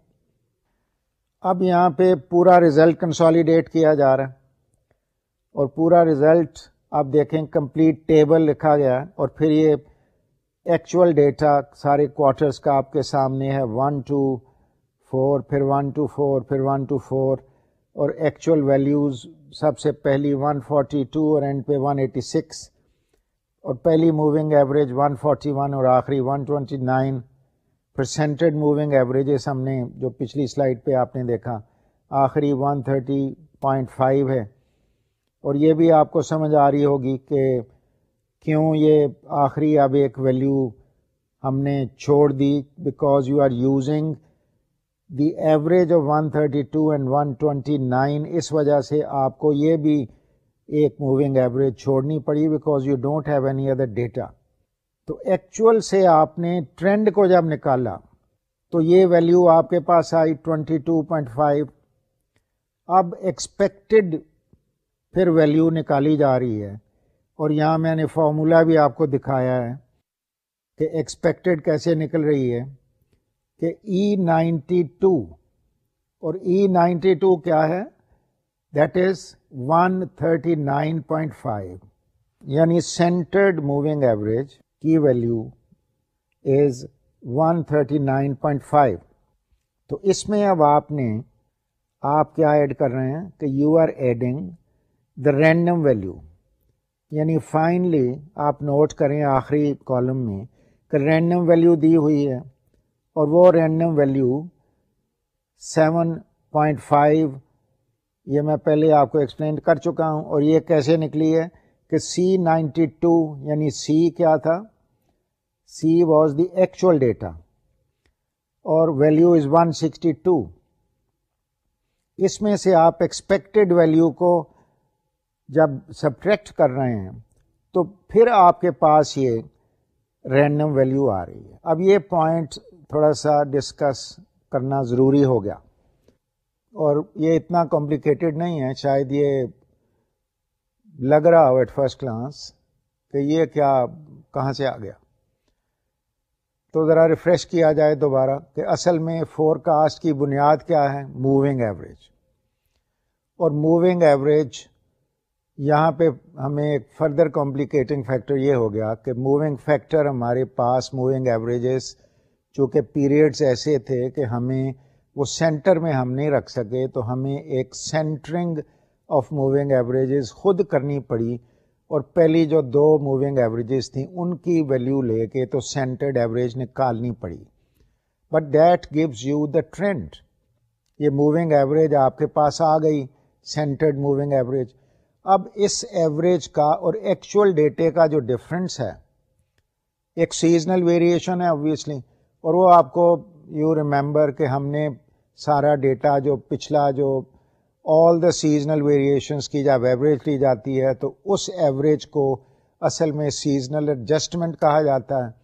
اب یہاں پہ پورا ریزلٹ کنسالیڈیٹ کیا جا رہا ہے، اور پورا ریزلٹ آپ دیکھیں کمپلیٹ ٹیبل لکھا گیا ہے، اور پھر یہ ایکچوئل ڈیٹا سارے کوارٹرز کا آپ کے سامنے ہے، ون ٹو فور، پھر ون ٹو فور، پھر ون ٹو فور، اور ایکچوئل ویلیوز سب سے پہلی ون فورٹی ٹو اور اینڈ پہ ون ایٹی سکس، اور پہلی moving average one forty one اور آخری one twenty nine. Presented moving averages ہم نے جو پچھلی سلائڈ پہ آپ نے دیکھا آخری ون تھرٹی پوائنٹ فائیو ہے. اور یہ بھی آپ کو سمجھ آ رہی ہوگی کہ کیوں یہ آخری اب ایک ویلیو ہم نے چھوڑ دی، because you are using the average of one thirty two and one twenty nine. اس وجہ سے آپ کو یہ بھی ایک موونگ ایوریج چھوڑنی پڑی، because you don't have any other data. تو ایکچوئل سے آپ نے ٹرینڈ کو جب نکالا تو یہ ویلیو آپ کے پاس آئی ٹوینٹی ٹو پوائنٹ فائیو. اب ایکسپیکٹڈ پھر ویلیو نکالی جا رہی ہے، اور یہاں میں نے فارمولا بھی آپ کو دکھایا ہے کہ ایکسپیکٹڈ کیسے نکل رہی ہے، کہ ای نائنٹی ٹو، اور ای نائنٹی ٹو کیا ہے، that is one thirty nine point five, یعنی سینٹرڈ موونگ ایوریج کی value is one thirty nine point five. تو اس میں اب آپ نے آپ کیا ایڈ کر رہے ہیں کہ you are adding the random value, یعنی فائنلی آپ نوٹ کریں آخری کالم میں کہ رینڈم ویلیو دی ہوئی ہے، اور وہ random value seven point five, یہ میں پہلے آپ کو ایکسپلین کر چکا ہوں. اور یہ کیسے نکلی ہے کہ سی نائنٹی ٹو، یعنی سی کیا تھا، C was the actual data, اور value is one sixty two. اس میں سے آپ ایکسپیکٹڈ ویلیو کو جب سبٹریکٹ کر رہے ہیں تو پھر آپ کے پاس یہ رینڈم ویلیو آ رہی ہے. اب یہ پوائنٹ تھوڑا سا ڈسکس کرنا ضروری ہو گیا، اور یہ اتنا کمپلیکیٹڈ نہیں ہے. شاید یہ لگ رہا ہو ایٹ فرسٹ گلانس کہ یہ کیا کہاں سے آ گیا. تو ذرا ریفریش کیا جائے دوبارہ کہ اصل میں فور کاسٹ کی بنیاد کیا ہے، موونگ ایوریج. اور موونگ ایوریج یہاں پہ ہمیں ایک فردر کمپلیکیٹنگ فیکٹر یہ ہو گیا کہ موونگ فیکٹر ہمارے پاس موونگ ایوریجز چونکہ پیریڈز ایسے تھے کہ ہمیں وہ سینٹر میں ہم نہیں رکھ سکے، تو ہمیں ایک سینٹرنگ آف موونگ ایوریجز خود کرنی پڑی، اور پہلی جو دو موونگ ایوریجز تھیں ان کی ویلیو لے کے تو سینٹرڈ ایوریج نکالنی پڑی. But that gives you the trend. یہ موونگ ایوریج آپ کے پاس آ گئی، سینٹرڈ موونگ ایوریج. اب اس ایوریج کا اور ایکچوئل ڈیٹے کا جو ڈفرینس ہے، ایک سیزنل ویریشن ہے obviously، اور وہ آپ کو یو ریممبر کہ ہم نے سارا ڈیٹا جو پچھلا جو آل دا سیزنل ویریشنس کی جب ایوریج لی جاتی ہے تو اس ایوریج کو اصل میں سیزنل ایڈجسٹمنٹ کہا جاتا ہے.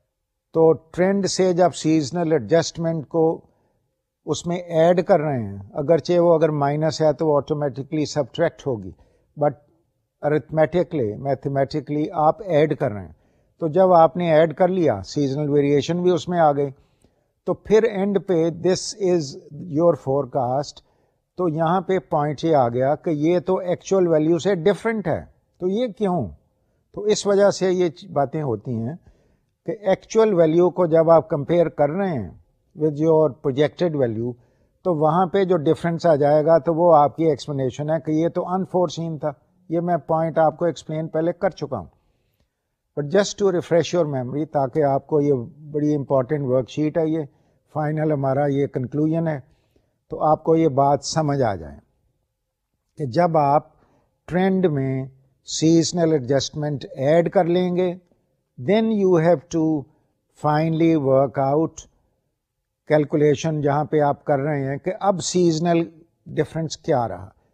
تو ٹرینڈ سے جب سیزنل ایڈجسٹمنٹ کو اس میں ایڈ کر رہے ہیں، اگرچہ وہ اگر مائنس ہے تو وہ آٹومیٹکلی سبٹریکٹ ہوگی، بٹ ارتھمیٹکلی میتھمیٹکلی آپ ایڈ کر رہے ہیں. تو جب آپ نے ایڈ کر لیا، سیزنل ویریشن بھی اس میں آ گئی، تو پھر اینڈ پہ this is your forecast. تو یہاں پہ پوائنٹ یہ آ گیا کہ یہ تو ایکچوئل ویلیو سے ڈفرینٹ ہے. تو یہ کیوں؟ تو اس وجہ سے یہ باتیں ہوتی ہیں کہ ایکچوئل ویلیو کو جب آپ کمپیئر کر رہے ہیں ود یور پروجیکٹڈ ویلیو، تو وہاں پہ جو ڈفرینس آ جائے گا تو وہ آپ کی ایکسپلینیشن ہے کہ یہ تو انفورسین تھا. یہ میں پوائنٹ آپ کو ایکسپلین پہلے کر چکا ہوں، but just to refresh your memory, تاکہ آپ کو یہ بڑی امپورٹنٹ ورک شیٹ ہے، یہ فائنل ہمارا یہ کنکلوژن ہے، تو آپ کو یہ بات سمجھ آ جائے کہ جب آپ ٹرینڈ میں سیزنل ایڈجسٹمنٹ ایڈ کر لیں گے، then you have to finally work out calculation جہاں پہ آپ کر رہے ہیں کہ اب سیزنل ڈفرینس کیا رہا.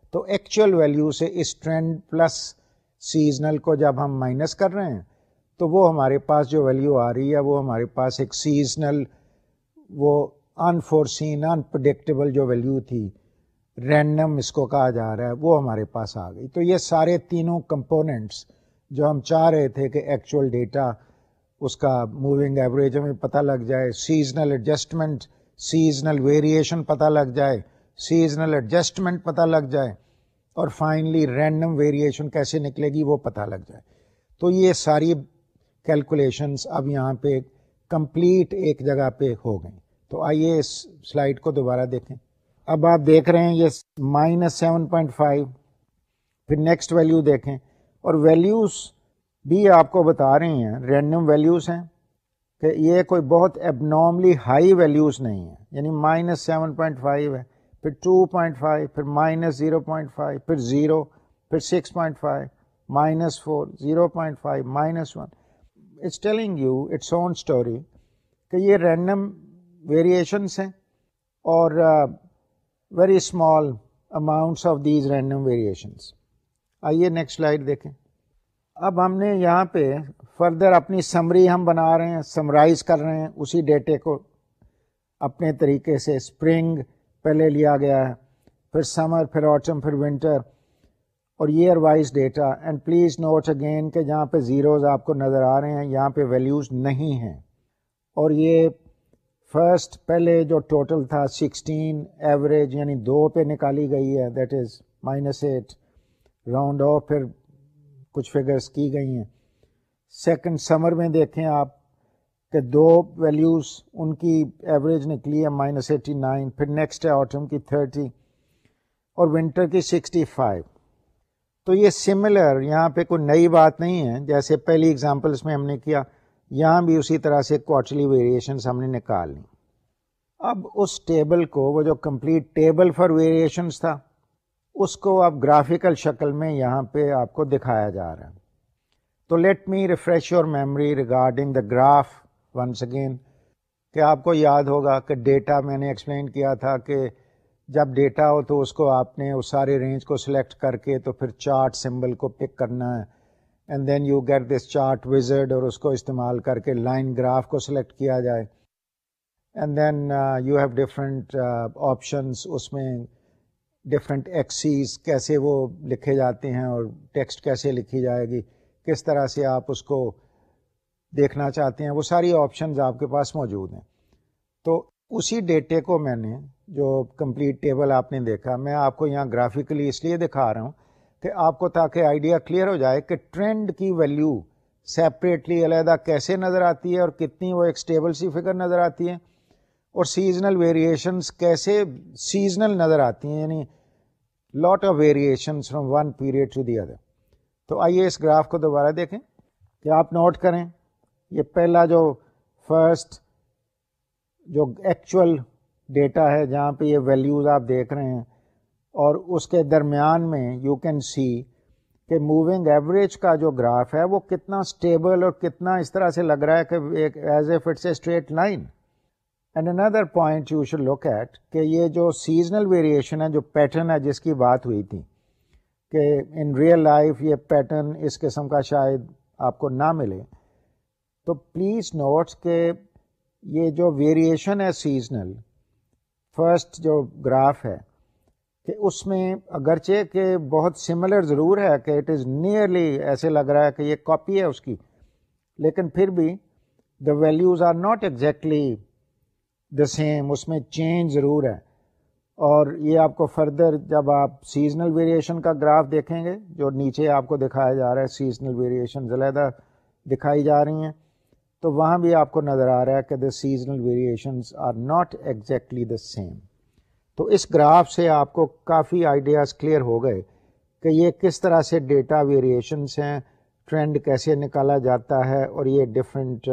تو ایکچوئل ویلیو سے اس ٹرینڈ پلس سیزنل کو جب ہم مائنس کر رہے ہیں تو وہ ہمارے پاس جو ویلیو آ رہی ہے وہ ہمارے پاس ایک سیزنل وہ انفورسین انپریڈکٹیبل جو ویلیو تھی رینڈم اس کو کہا جا رہا ہے وہ ہمارے پاس آ گئی. تو یہ سارے تینوں کمپوننٹس جو ہم چاہ رہے تھے کہ ایکچوئل ڈیٹا اس کا موونگ ایوریج ہمیں پتہ لگ جائے, سیزنل ایڈجسٹمنٹ سیزنل ویریشن پتہ لگ جائے, سیزنل ایڈجسٹمنٹ پتہ لگ جائے, اور فائنلی رینڈم ویریشن کیسے نکلے گی وہ پتہ لگ جائے. تو یہ ساری کیلکولیشنس اب یہاں پہ کمپلیٹ ایک جگہ پہ ہو گئیں. تو آئیے اس سلائڈ کو دوبارہ دیکھیں. اب آپ دیکھ رہے ہیں یہ مائنس سیون پوائنٹ فائیو, پھر نیکسٹ ویلیو دیکھیں, اور ویلیوز بھی آپ کو بتا رہی ہیں رینڈم ویلیوز ہیں کہ یہ کوئی بہت ایبنارملی ہائی ویلیوز نہیں ہیں, یعنی مائنس سیون پوائنٹ فائیو ہے, پھر ٹو پوائنٹ فائیو, پھر مائنس زیرو پوائنٹ فائیو, پھر زیرو, پھر six point five, minus four, zero point five, minus one. It's telling you its own story کہ یہ رینڈم ویریشنس ہیں اور very small amounts of these random variations. آئیے نیکسٹ سلائڈ دیکھیں. اب ہم نے یہاں پہ فردر اپنی سمری ہم بنا رہے ہیں, سمرائز کر رہے ہیں اسی ڈیٹے کو اپنے طریقے سے. اسپرنگ پہلے لیا گیا ہے, پھر سمر, پھر آٹم, پھر ونٹر, اور year wise data. And please note again کہ جہاں پہ زیروز آپ کو نظر آ رہے ہیں یہاں پہ ویلیوز نہیں ہیں, اور یہ فرسٹ پہلے جو ٹوٹل تھا سکسٹین ایوریج یعنی دو پہ نکالی گئی ہے, that is minus eight, round off پھر کچھ فگرس کی گئی ہیں. سیکنڈ سمر میں دیکھیں آپ کہ دو ویلیوز ان کی ایوریج نکلی ہے مائنس ایٹی نائن, پھر نیکسٹ ہے آٹم کی تھرٹی اور ونٹر کی سکسٹی فائیو. تو یہ سملر, یہاں پہ کوئی نئی بات نہیں ہے, جیسے پہلی ایگزامپلس میں ہم نے کیا یہاں بھی اسی طرح سے کوارٹرلی ویریشنس ہم نے نکال لی. اب اس ٹیبل کو, وہ جو کمپلیٹ ٹیبل فار ویریشنس تھا, اس کو اب گرافیکل شکل میں یہاں پہ آپ کو دکھایا جا رہا ہے. تو let me refresh your memory regarding the graph once again. کہ آپ کو یاد ہوگا کہ ڈیٹا میں نے ایکسپلین کیا تھا کہ جب ڈیٹا ہو تو اس کو آپ نے اس سارے رینج کو سلیکٹ کر کے تو پھر چارٹ سمبل کو پک کرنا ہے, and then you get this chart wizard, اور اس کو استعمال کر کے لائن گراف کو سلیکٹ کیا جائے, and then you have different options. اس میں ڈفرینٹ ایکسیز کیسے وہ لکھے جاتے ہیں اور ٹیکسٹ کیسے لکھی جائے گی, کس طرح سے آپ اس کو دیکھنا چاہتے ہیں, وہ ساری آپشنز آپ کے پاس موجود ہیں. تو اسی ڈیٹے کو میں نے جو کمپلیٹ ٹیبل آپ نے دیکھا, میں آپ کو یہاں گرافیکلی اس لیے دکھا رہا ہوں کہ آپ کو تاکہ آئیڈیا کلیئر ہو جائے کہ ٹرینڈ کی ویلیو سیپریٹلی علیحدہ کیسے نظر آتی ہے اور کتنی وہ ایک اسٹیبل سی فگر نظر آتی ہے, اور سیزنل ویریشنس کیسے سیزنل نظر آتی ہیں, یعنی lot of variations from one period to the other. تو آئیے اس گراف کو دوبارہ دیکھیں کہ آپ نوٹ کریں یہ پہلا جو فرسٹ جو ایکچوئل ڈیٹا ہے جہاں پہ یہ ویلیوز آپ دیکھ رہے ہیں, اور اس کے درمیان میں یو کین سی کہ موونگ ایوریج کا جو گراف ہے وہ کتنا اسٹیبل اور کتنا اس طرح سے لگ رہا ہے کہ as if it's a straight line. And another point you should look at کہ یہ جو سیزنل ویریشن ہے, جو پیٹرن ہے جس کی بات ہوئی تھی کہ ان ریئل لائف یہ پیٹرن اس قسم کا شاید آپ کو نہ ملے, تو پلیز نوٹ کہ یہ جو ویریشن ہے سیزنل فرسٹ جو گراف ہے کہ اس میں اگرچہ کہ بہت سملر ضرور ہے کہ اٹ از نیئرلی ایسے لگ رہا ہے کہ یہ کاپی ہے اس کی, لیکن پھر بھی the values are not exactly the same, اس میں چینج ضرور ہے. اور یہ آپ کو فردر جب آپ سیزنل ویریشن کا گراف دیکھیں گے جو نیچے آپ کو دکھایا جا رہا ہے, سیزنل ویریشن علیحدہ دکھائی جا رہی ہیں, تو وہاں بھی آپ کو نظر آ رہا ہے کہ the seasonal variations are not exactly the same. تو اس گراف سے آپ کو کافی آئیڈیاز کلیئر ہو گئے کہ یہ کس طرح سے ڈیٹا ویریشنس ہیں, ٹرینڈ کیسے نکالا جاتا ہے, اور یہ ڈفرینٹ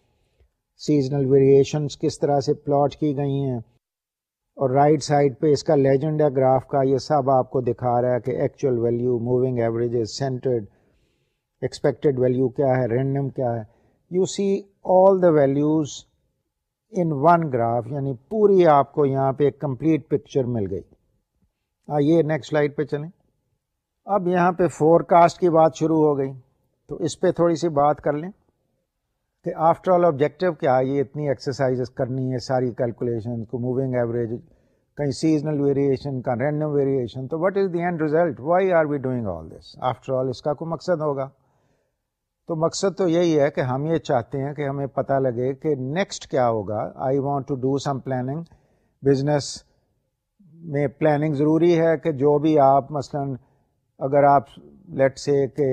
سیزنل ویریشنس کس طرح سے پلاٹ کی گئی ہیں. اور رائٹ سائڈ پہ اس کا لیجنڈ ہے گراف کا, یہ سب آپ کو دکھا رہا ہے کہ actual value, moving averages, centred, expected value کیا ہے, رینڈم کیا ہے. You see all the values in one graph, یعنی پوری آپ کو یہاں پہ ایک کمپلیٹ پکچر مل گئی. آئیے نیکسٹ سلائڈ پہ چلیں. اب یہاں پہ فور کاسٹ کی بات شروع ہو گئی, تو اس پہ تھوڑی سی بات کر لیں کہ آفٹر آل آبجیکٹو کیا, یہ اتنی ایکسرسائزز کرنی ہے, ساری کیلکولیشن کو, موونگ ایوریج, کہیں سیزنل ویریشن کا رینڈم ویریشن, تو what is the end result, why are we doing all this, after all اس کا کوئی مقصد ہوگا. تو مقصد تو یہی ہے کہ ہم یہ چاہتے ہیں کہ ہمیں پتہ لگے کہ نیکسٹ کیا ہوگا. I want to do some planning. Business میں پلاننگ ضروری ہے کہ جو بھی آپ مثلاً اگر آپ لیٹ سے کہ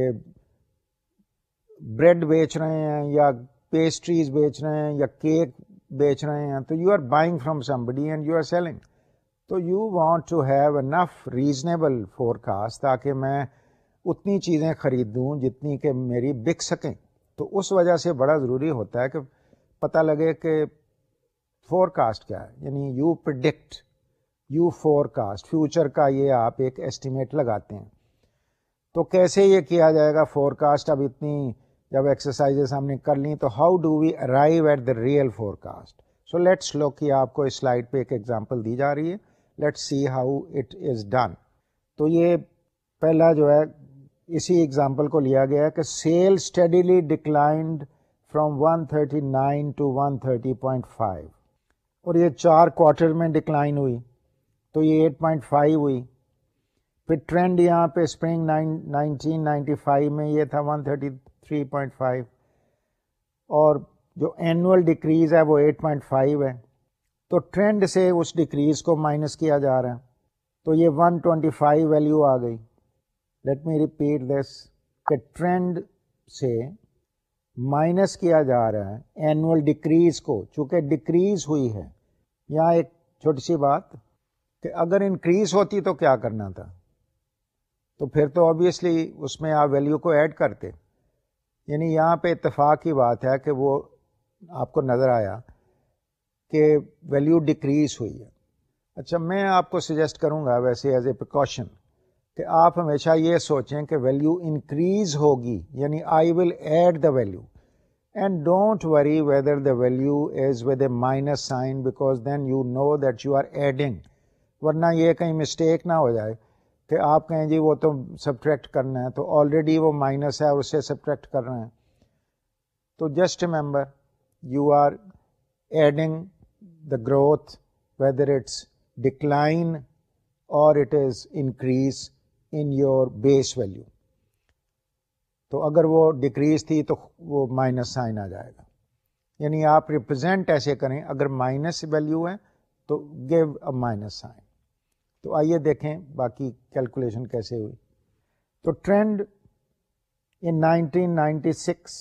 بریڈ بیچ رہے ہیں یا پیسٹریز بیچ رہے ہیں یا کیک بیچ رہے ہیں, تو you are buying from somebody and you are selling, تو you want to have enough reasonable forecast تاکہ میں اتنی چیزیں خریدوں جتنی کہ میری بک سکیں. تو اس وجہ سے بڑا ضروری ہوتا ہے کہ پتہ لگے کہ فور کاسٹ کیا ہے, یعنی you predict, you forecast, future کا یہ آپ ایک ایسٹیمیٹ لگاتے ہیں. تو کیسے یہ کیا جائے گا فور کاسٹ؟ اب اتنی جب ایکسرسائزز ہم نے کر لیں تو how do we arrive at the real forecast. So let's look, کہ آپ کو اس سلائڈ پہ ایک ایگزامپل دی جا رہی ہے, let's see how it is done. تو یہ پہلا جو ہے اسی ایگزامپل کو لیا گیا ہے کہ sale steadily declined from one thirty nine to one thirty point five, اور یہ چار کوارٹر میں ڈکلائن ہوئی, تو یہ ایٹ پوائنٹ فائیو ہوئی. پھر ٹرینڈ یہاں پہ اسپرنگ نائنٹین نائنٹی فائیو میں یہ تھا one thirty three point five, اور جو اینول ڈیکریز ہے وہ ایٹ پوائنٹ فائیو ہے. تو ٹرینڈ سے اس ڈیکریز کو مائنس کیا جا رہا ہے, تو یہ ون ٹوینٹی فائیو ویلیو آ گئی. لیٹ می ریپیٹ دس, کہ ٹرینڈ سے مائنس کیا جا رہا ہے اینول ڈیکریز کو, چونکہ ڈیکریز ہوئی ہے. یہاں ایک چھوٹی سی بات کہ اگر انکریز ہوتی تو کیا کرنا تھا, تو پھر تو آبویسلی اس میں آپ ویلیو کو ایڈ کرتے. یعنی یہاں پہ اتفاق کی بات ہے کہ وہ آپ کو نظر آیا کہ ویلیو ڈیکریز ہوئی ہے. اچھا, میں آپ کو سجیسٹ کروں گا ویسے ایز اے پریکاشن کہ آپ ہمیشہ یہ سوچیں کہ ویلیو انکریز ہوگی, یعنی I will add the value, and don't worry whether the value is with a minus sign, because then you know that you are adding. ورنہ یہ کہیں مسٹیک نہ ہو جائے کہ آپ کہیں جی وہ تو سبٹریکٹ کرنا ہے, تو آلریڈی وہ مائنس ہے اور اس سے سبٹریکٹ کر رہے ہیں. تو just remember you are adding the growth whether it's decline or it is increase in your base value. تو اگر وہ ڈکریز تھی تو وہ مائنس سائن آ جائے گا. یعنی آپ ریپرزینٹ ایسے کریں, اگر مائنس ویلیو ہے تو گیو اے مائنس سائن. تو آئیے دیکھیں باقی کیلکولیشن کیسے ہوئی. تو trend in nineteen ninety six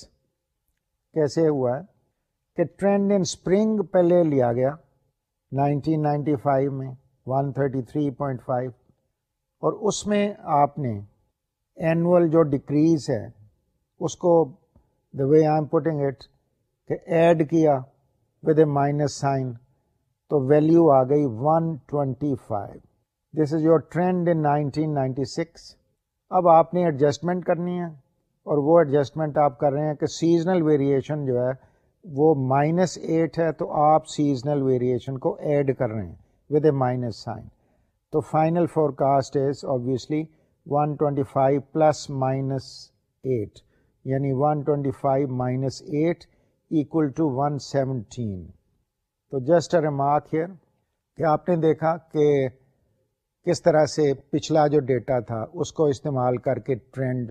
کیسے ہوا ہے کہ ٹرینڈ ان اسپرنگ پہلے لیا گیا نائنٹین نائنٹی فائیو میں one thirty three point five, اور اس میں آپ نے اینول جو ڈکریز ہے اس کو the way I am putting it کہ ایڈ کیا ود اے مائنس سائن, تو ویلیو آ گئی one twenty five. This is your trend in nineteen ninety six. اب آپ نے ایڈجسٹمنٹ کرنی ہے, اور وہ ایڈجسٹمنٹ آپ کر رہے ہیں کہ سیزنل ویریشن جو ہے وہ مائنس ایٹ ہے, تو آپ سیزنل ویریشن کو ایڈ کر رہے ہیں ود اے مائنس سائن. تو final forecast is obviously one twenty five plus minus eight, یعنی one twenty five minus eight equal to one seventeen. تو جسٹ اے ریمارک ہیئر کہ آپ نے دیکھا کہ کس طرح سے پچھلا جو ڈیٹا تھا اس کو استعمال کر کے ٹرینڈ,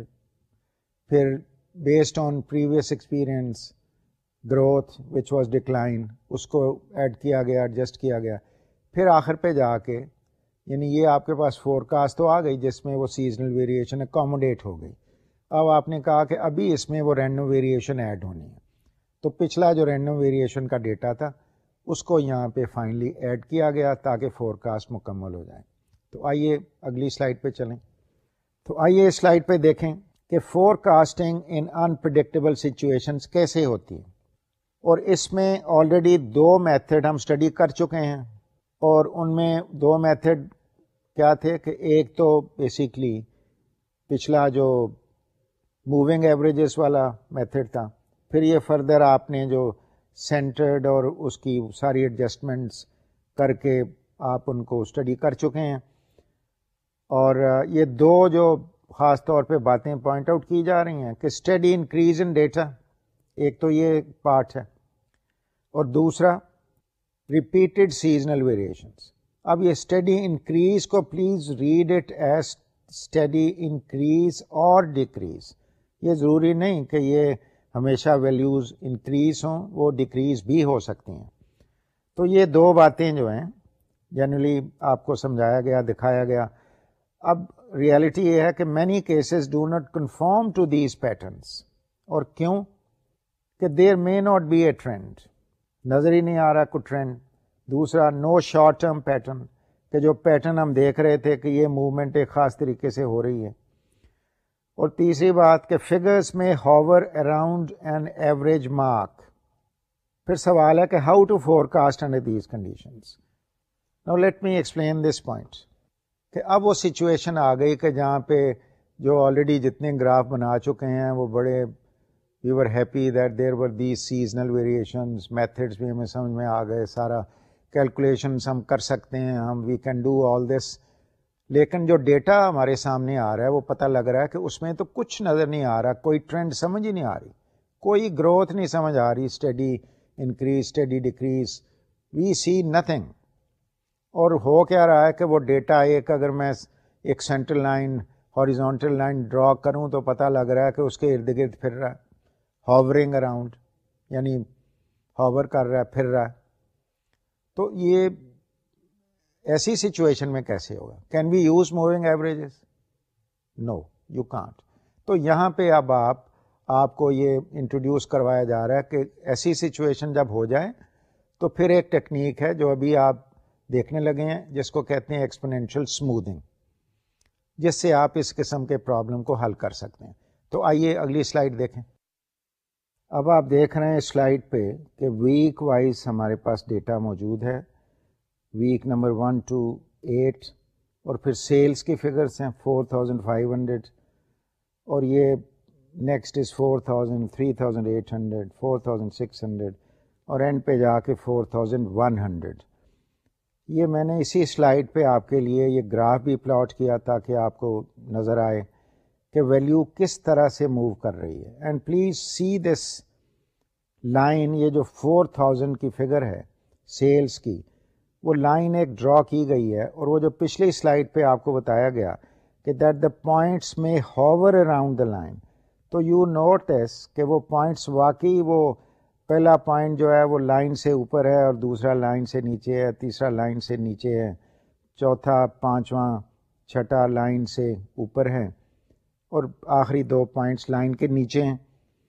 پھر based on previous experience growth which was decline, اس کو ایڈ کیا گیا, ایڈجسٹ کیا گیا, پھر آخر پہ جا کے یعنی یہ آپ کے پاس فور کاسٹ تو آ گئی جس میں وہ سیزنل ویریشن اکوموڈیٹ ہو گئی. اب آپ نے کہا کہ ابھی اس میں وہ رینڈم ویریشن ایڈ ہونی ہے, تو پچھلا جو رینڈم ویریشن کا ڈیٹا تھا اس کو یہاں پہ فائنلی ایڈ کیا گیا تاکہ فور کاسٹ مکمل ہو جائے. تو آئیے اگلی سلائڈ پہ چلیں. تو آئیے اس سلائڈ پہ دیکھیں کہ forecasting in unpredictable situations کیسے ہوتی ہے, اور اس میں آلریڈی دو میتھڈ ہم اسٹڈی کر چکے ہیں, اور ان میں دو میتھڈ کیا تھے کہ ایک تو بیسیکلی پچھلا جو موونگ ایوریجز والا میتھڈ تھا, پھر یہ فردر آپ نے جو سینٹرڈ اور اس کی ساری ایڈجسٹمنٹس کر کے آپ ان کو اسٹڈی کر چکے ہیں. اور یہ دو جو خاص طور پہ باتیں پوائنٹ آؤٹ کی جا رہی ہیں کہ اسٹڈی انکریز ان ڈیٹا، ایک تو یہ پارٹ ہے، اور دوسرا ریپیٹڈ سیزنل ویریشنس. اب یہ اسٹڈی انکریز کو please read it as steady increase اور ڈیکریز. یہ ضروری نہیں کہ یہ ہمیشہ ویلیوز انکریز ہوں، وہ ڈیکریز بھی ہو سکتی ہیں. تو یہ دو باتیں جو ہیں جنرلی آپ کو سمجھایا گیا، دکھایا گیا. اب ریئلٹی یہ ہے کہ many cases do not conform to these patterns. اور کیوں؟ کہ there may not be a trend, نظر ہی نہیں آ رہا کوئی ٹرینڈ. دوسرا نو شارٹ ٹرم پیٹرن، کہ جو پیٹرن ہم دیکھ رہے تھے کہ یہ موومنٹ ایک خاص طریقے سے ہو رہی ہے. اور تیسری بات کہ فگرس میں hover around an average mark. پھر سوال ہے کہ how to forecast under these conditions. Now let me explain this point. کہ اب وہ سچویشن آ گئی کہ جہاں پہ جو آلریڈی جتنے گراف بنا چکے ہیں وہ بڑے we were happy that there were these seasonal variations, methods بھی ہمیں سمجھ میں آ گئے، سارا کیلکولیشنس ہم کر سکتے ہیں، ہم وی کین ڈو آل دس. لیکن جو ڈیٹا ہمارے سامنے آ رہا ہے وہ پتہ لگ رہا ہے کہ اس میں تو کچھ نظر نہیں آ رہا، کوئی ٹرینڈ سمجھ ہی نہیں آ رہی، کوئی گروتھ نہیں سمجھ آ رہی، steady increase steady decrease, we see nothing. اور ہو کیا رہا ہے کہ وہ ڈیٹا ایک اگر میں ایک central line horizontal line draw کروں تو پتہ لگ رہا ہے کہ اس کے ارد گرد پھر رہا ہے، ہاورنگ اراؤنڈ، یعنی ہاور کر رہا ہے، پھر رہا ہے. تو یہ ایسی سچویشن میں کیسے ہوگا؟ Can we use moving averages? No you can't. تو یہاں پہ اب آپ آپ کو یہ انٹروڈیوس کروایا جا رہا ہے کہ ایسی سچویشن جب ہو جائے تو پھر ایک ٹیکنیک ہے جو ابھی آپ دیکھنے لگے ہیں جس کو کہتے ہیں ایکسپونینشیل اسموتھنگ، جس سے آپ اس قسم کے پرابلم کو حل کر سکتے ہیں. تو آئیے اگلی سلائیڈ دیکھیں. اب آپ دیکھ رہے ہیں سلائیڈ پہ کہ ویک وائز ہمارے پاس ڈیٹا موجود ہے، week number one two eight, اور پھر سیلز کی فگرس ہیں فور تھاؤزینڈ فائیو ہنڈریڈ، اور یہ next is four thousand, three thousand eight hundred, four thousand six hundred, اور اینڈ پہ جا کے فور تھاؤزینڈ ون ہنڈریڈ. یہ میں نے اسی سلائیڈ پہ آپ کے لیے یہ گراف بھی پلاٹ کیا تاکہ آپ کو نظر آئے کہ ویلیو کس طرح سے موو کر رہی ہے. And please see this line, یہ جو فور تھاؤزینڈ کی فگر ہے سیلز کی، وہ لائن ایک ڈرا کی گئی ہے، اور وہ جو پچھلی سلائیڈ پہ آپ کو بتایا گیا کہ دیٹ دا پوائنٹس میں ہوور اراؤنڈ دا لائن. تو یو نوٹس کہ وہ پوائنٹس واقعی وہ پہلا پوائنٹ جو ہے وہ لائن سے اوپر ہے اور دوسرا لائن سے نیچے ہے، تیسرا لائن سے نیچے ہے، چوتھا پانچواں چھٹا لائن سے اوپر ہے، اور آخری دو پوائنٹس لائن کے نیچے ہیں.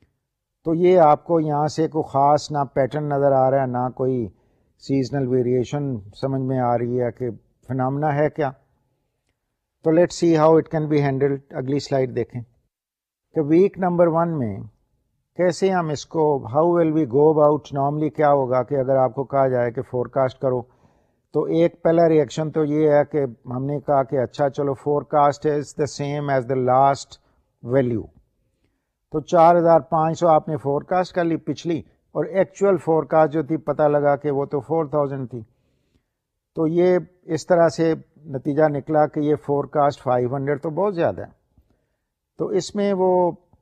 تو یہ آپ کو یہاں سے کوئی خاص نہ پیٹرن نظر آ رہا ہے، نہ کوئی سیزنل ویریشن سمجھ میں آ رہی ہے کہ فنامنا ہے کیا. تو let see how it can be handled. اگلی سلائیڈ دیکھیں کہ ویک نمبر ون میں کیسے ہم اس کو how will we go about. Normally کیا ہوگا کہ اگر آپ کو کہا جائے کہ فور کاسٹ کرو تو ایک پہلا ریئیکشن تو یہ ہے کہ ہم نے کہا کہ اچھا چلو forecast is the same as the last value. تو چار ہزار پانچ سو آپ نے فور کاسٹ کر لی پچھلی، اور ایکچوئل فور کاسٹ جو تھی پتہ لگا کہ وہ تو فور تھاؤزینڈ تھی. تو یہ اس طرح سے نتیجہ نکلا کہ یہ فور کاسٹ فائیو ہنڈریڈ تو بہت زیادہ ہے. تو اس میں وہ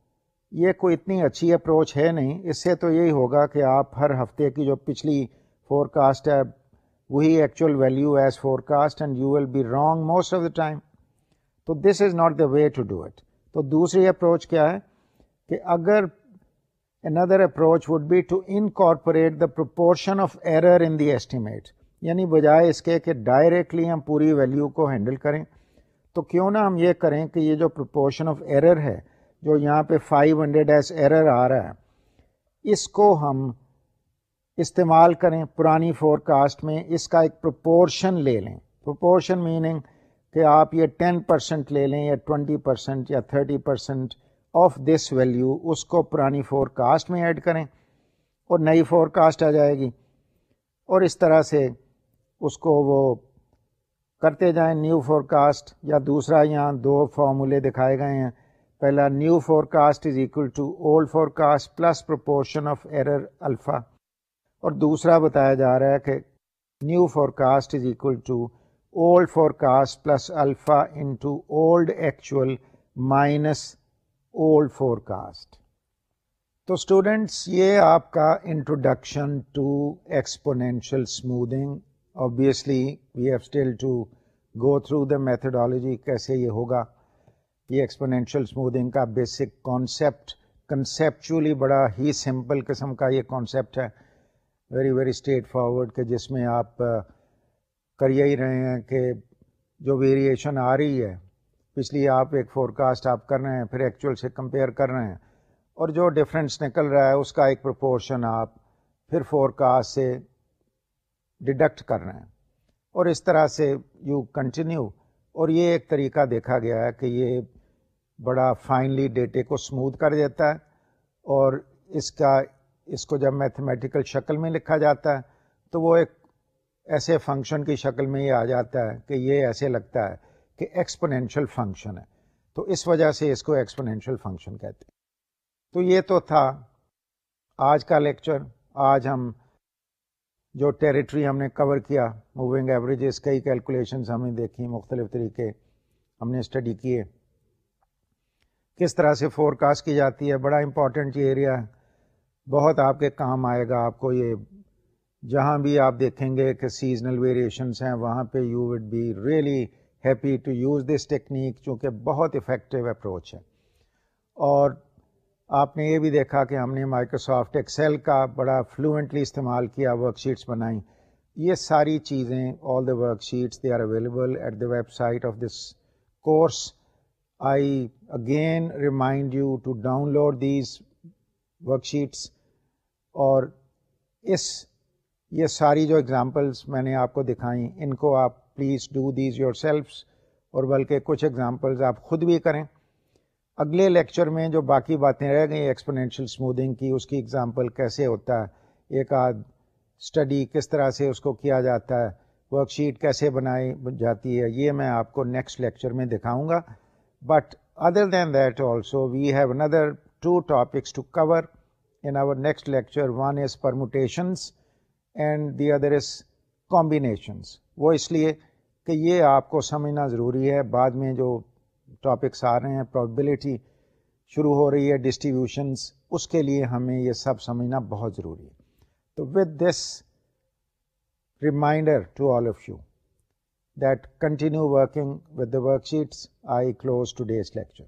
یہ کوئی اتنی اچھی اپروچ ہے نہیں. اس سے تو یہی ہوگا کہ آپ ہر ہفتے کی جو پچھلی فور کاسٹ ہے وہی actual value as forecast, and you will be wrong most of the time. تو this is not the way to do it. تو دوسری اپروچ کیا ہے کہ اگر another approach would be to incorporate the proportion of error in the estimate، یعنی بجائے اس کے کہ ڈائریکٹلی ہم پوری ویلیو کو ہینڈل کریں تو کیوں نہ ہم یہ کریں کہ یہ جو proportion of error ہے جو یہاں پہ فائیو ہنڈریڈ ایز ایرر آ رہا ہے، اس کو ہم استعمال کریں پرانی فور کاسٹ میں، اس کا ایک پروپورشن لے لیں. پروپورشن میننگ کہ آپ یہ ٹین پرسینٹ لے لیں یا ٹوینٹی پرسینٹ یا thirty percent of this value, اس کو پرانی فور کاسٹ میں ایڈ کریں اور نئی فور کاسٹ آ جائے گی، اور اس طرح سے اس کو وہ کرتے جائیں نیو فور کاسٹ. یا دوسرا یہاں دو فارمولے دکھائے گئے ہیں، پہلا new forecast is equal to old forecast plus proportion of error alpha, اور دوسرا بتایا جا رہا ہے کہ new forecast is equal to old forecast plus alpha into old actual minus old forecast. تو اسٹوڈینٹس یہ آپ کا introduction to exponential smoothing. obviously we have still to go through the methodology کیسے یہ ہوگا. یہ ایکسپونینشیل اسموتھنگ کا بیسک کانسیپٹ کنسیپچولی بڑا ہی سمپل قسم کا یہ کانسیپٹ ہے, ویری ویری اسٹریٹ فارورڈ, کہ جس میں آپ کر ہی رہے ہیں کہ جو ویریشن آ رہی ہے پچھلی آپ ایک فور کاسٹ آپ کر رہے ہیں, پھر ایکچوئل سے کمپیئر کر رہے ہیں, اور جو ڈفرینس نکل رہا ہے اس کا ایک پرپورشن آپ پھر فور کاسٹ سے ڈیڈکٹ کر رہے ہیں, اور اس طرح سے یو کنٹینیو. اور یہ ایک طریقہ دیکھا گیا ہے کہ یہ بڑا فائنلی ڈیٹے کو اسموتھ کر دیتا ہے, اور اس کا اس کو جب میتھمیٹیکل شکل میں لکھا جاتا ہے تو وہ ایک ایسے فنکشن کی شکل میں یہ آ جاتا ہے کہ یہ ایسے لگتا ہے کہ ایکسپونینشیل فنکشن ہے, تو اس وجہ سے اس کو ایکسپونینشیل فنکشن کہتے ہیں. تو یہ تو تھا آج کا لیکچر. آج ہم جو ٹیریٹری ہم نے کور کیا, موونگ ایوریجز, کئی کیلکولیشنز ہم نے دیکھی, مختلف طریقے ہم نے اسٹڈی کیے, کس طرح سے فور کاسٹ کی جاتی ہے. بڑا امپورٹنٹ یہ ایریا ہے, بہت آپ کے کام آئے گا آپ کو. یہ جہاں بھی آپ دیکھیں گے کہ سیزنل ویریشنز ہیں وہاں پہ you would be really happy to use this technique, چونکہ بہت افیکٹو اپروچ ہے. اور آپ نے یہ بھی دیکھا کہ ہم نے مائکروسافٹ ایکسل کا بڑا فلوئنٹلی استعمال کیا, ورک شیٹس بنائیں. یہ ساری چیزیں, all the worksheets, they are available at the website of this course. I again remind you to download these worksheets. اور اس یہ ساری جو ایگزامپلس میں نے آپ کو دکھائیں ان کو آپ please do these yourselves, اور بلکہ کچھ ایگزامپلز آپ خود بھی کریں. اگلے لیکچر میں جو باقی باتیں رہ گئیں ایکسپونینشیل اسموتھنگ کی, اس کی ایگزامپل کیسے ہوتا ہے, ایک آدھ اسٹڈی کس طرح سے اس کو کیا جاتا ہے, ورک شیٹ کیسے بنائی جاتی ہے, یہ میں آپ کو نیکسٹ لیکچر میں دکھاؤں گا. But other than that also we have another two topics to cover in our next lecture. One is permutations and the other is combinations. وہ اس لیے کہ یہ آپ کو سمجھنا ضروری ہے. بعد میں جو ٹاپکس آ رہے ہیں, probability شروع ہو رہی ہے, ڈسٹریبیوشنس, اس کے لیے ہمیں یہ سب سمجھنا بہت ضروری ہے. تو with this reminder to all of you that continue working with the worksheets, I close today's lecture.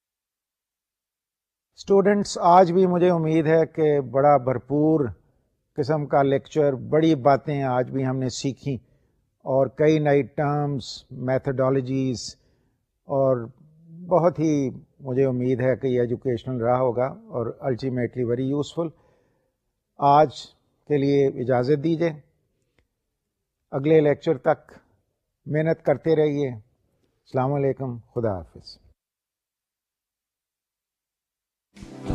Students, آج بھی مجھے امید ہے کہ بڑا بھرپور قسم کا لیکچر, بڑی باتیں آج بھی ہم نے سیکھی, اور کئی نئی ٹرمز, میتھڈالوجیز, اور بہت ہی مجھے امید ہے کہ یہ ایجوکیشنل رہا ہوگا اور الٹیمیٹلی ویری یوزفل. آج کے لیے اجازت دیجیے, اگلے لیکچر تک محنت کرتے رہیے. السلام علیکم, خدا حافظ.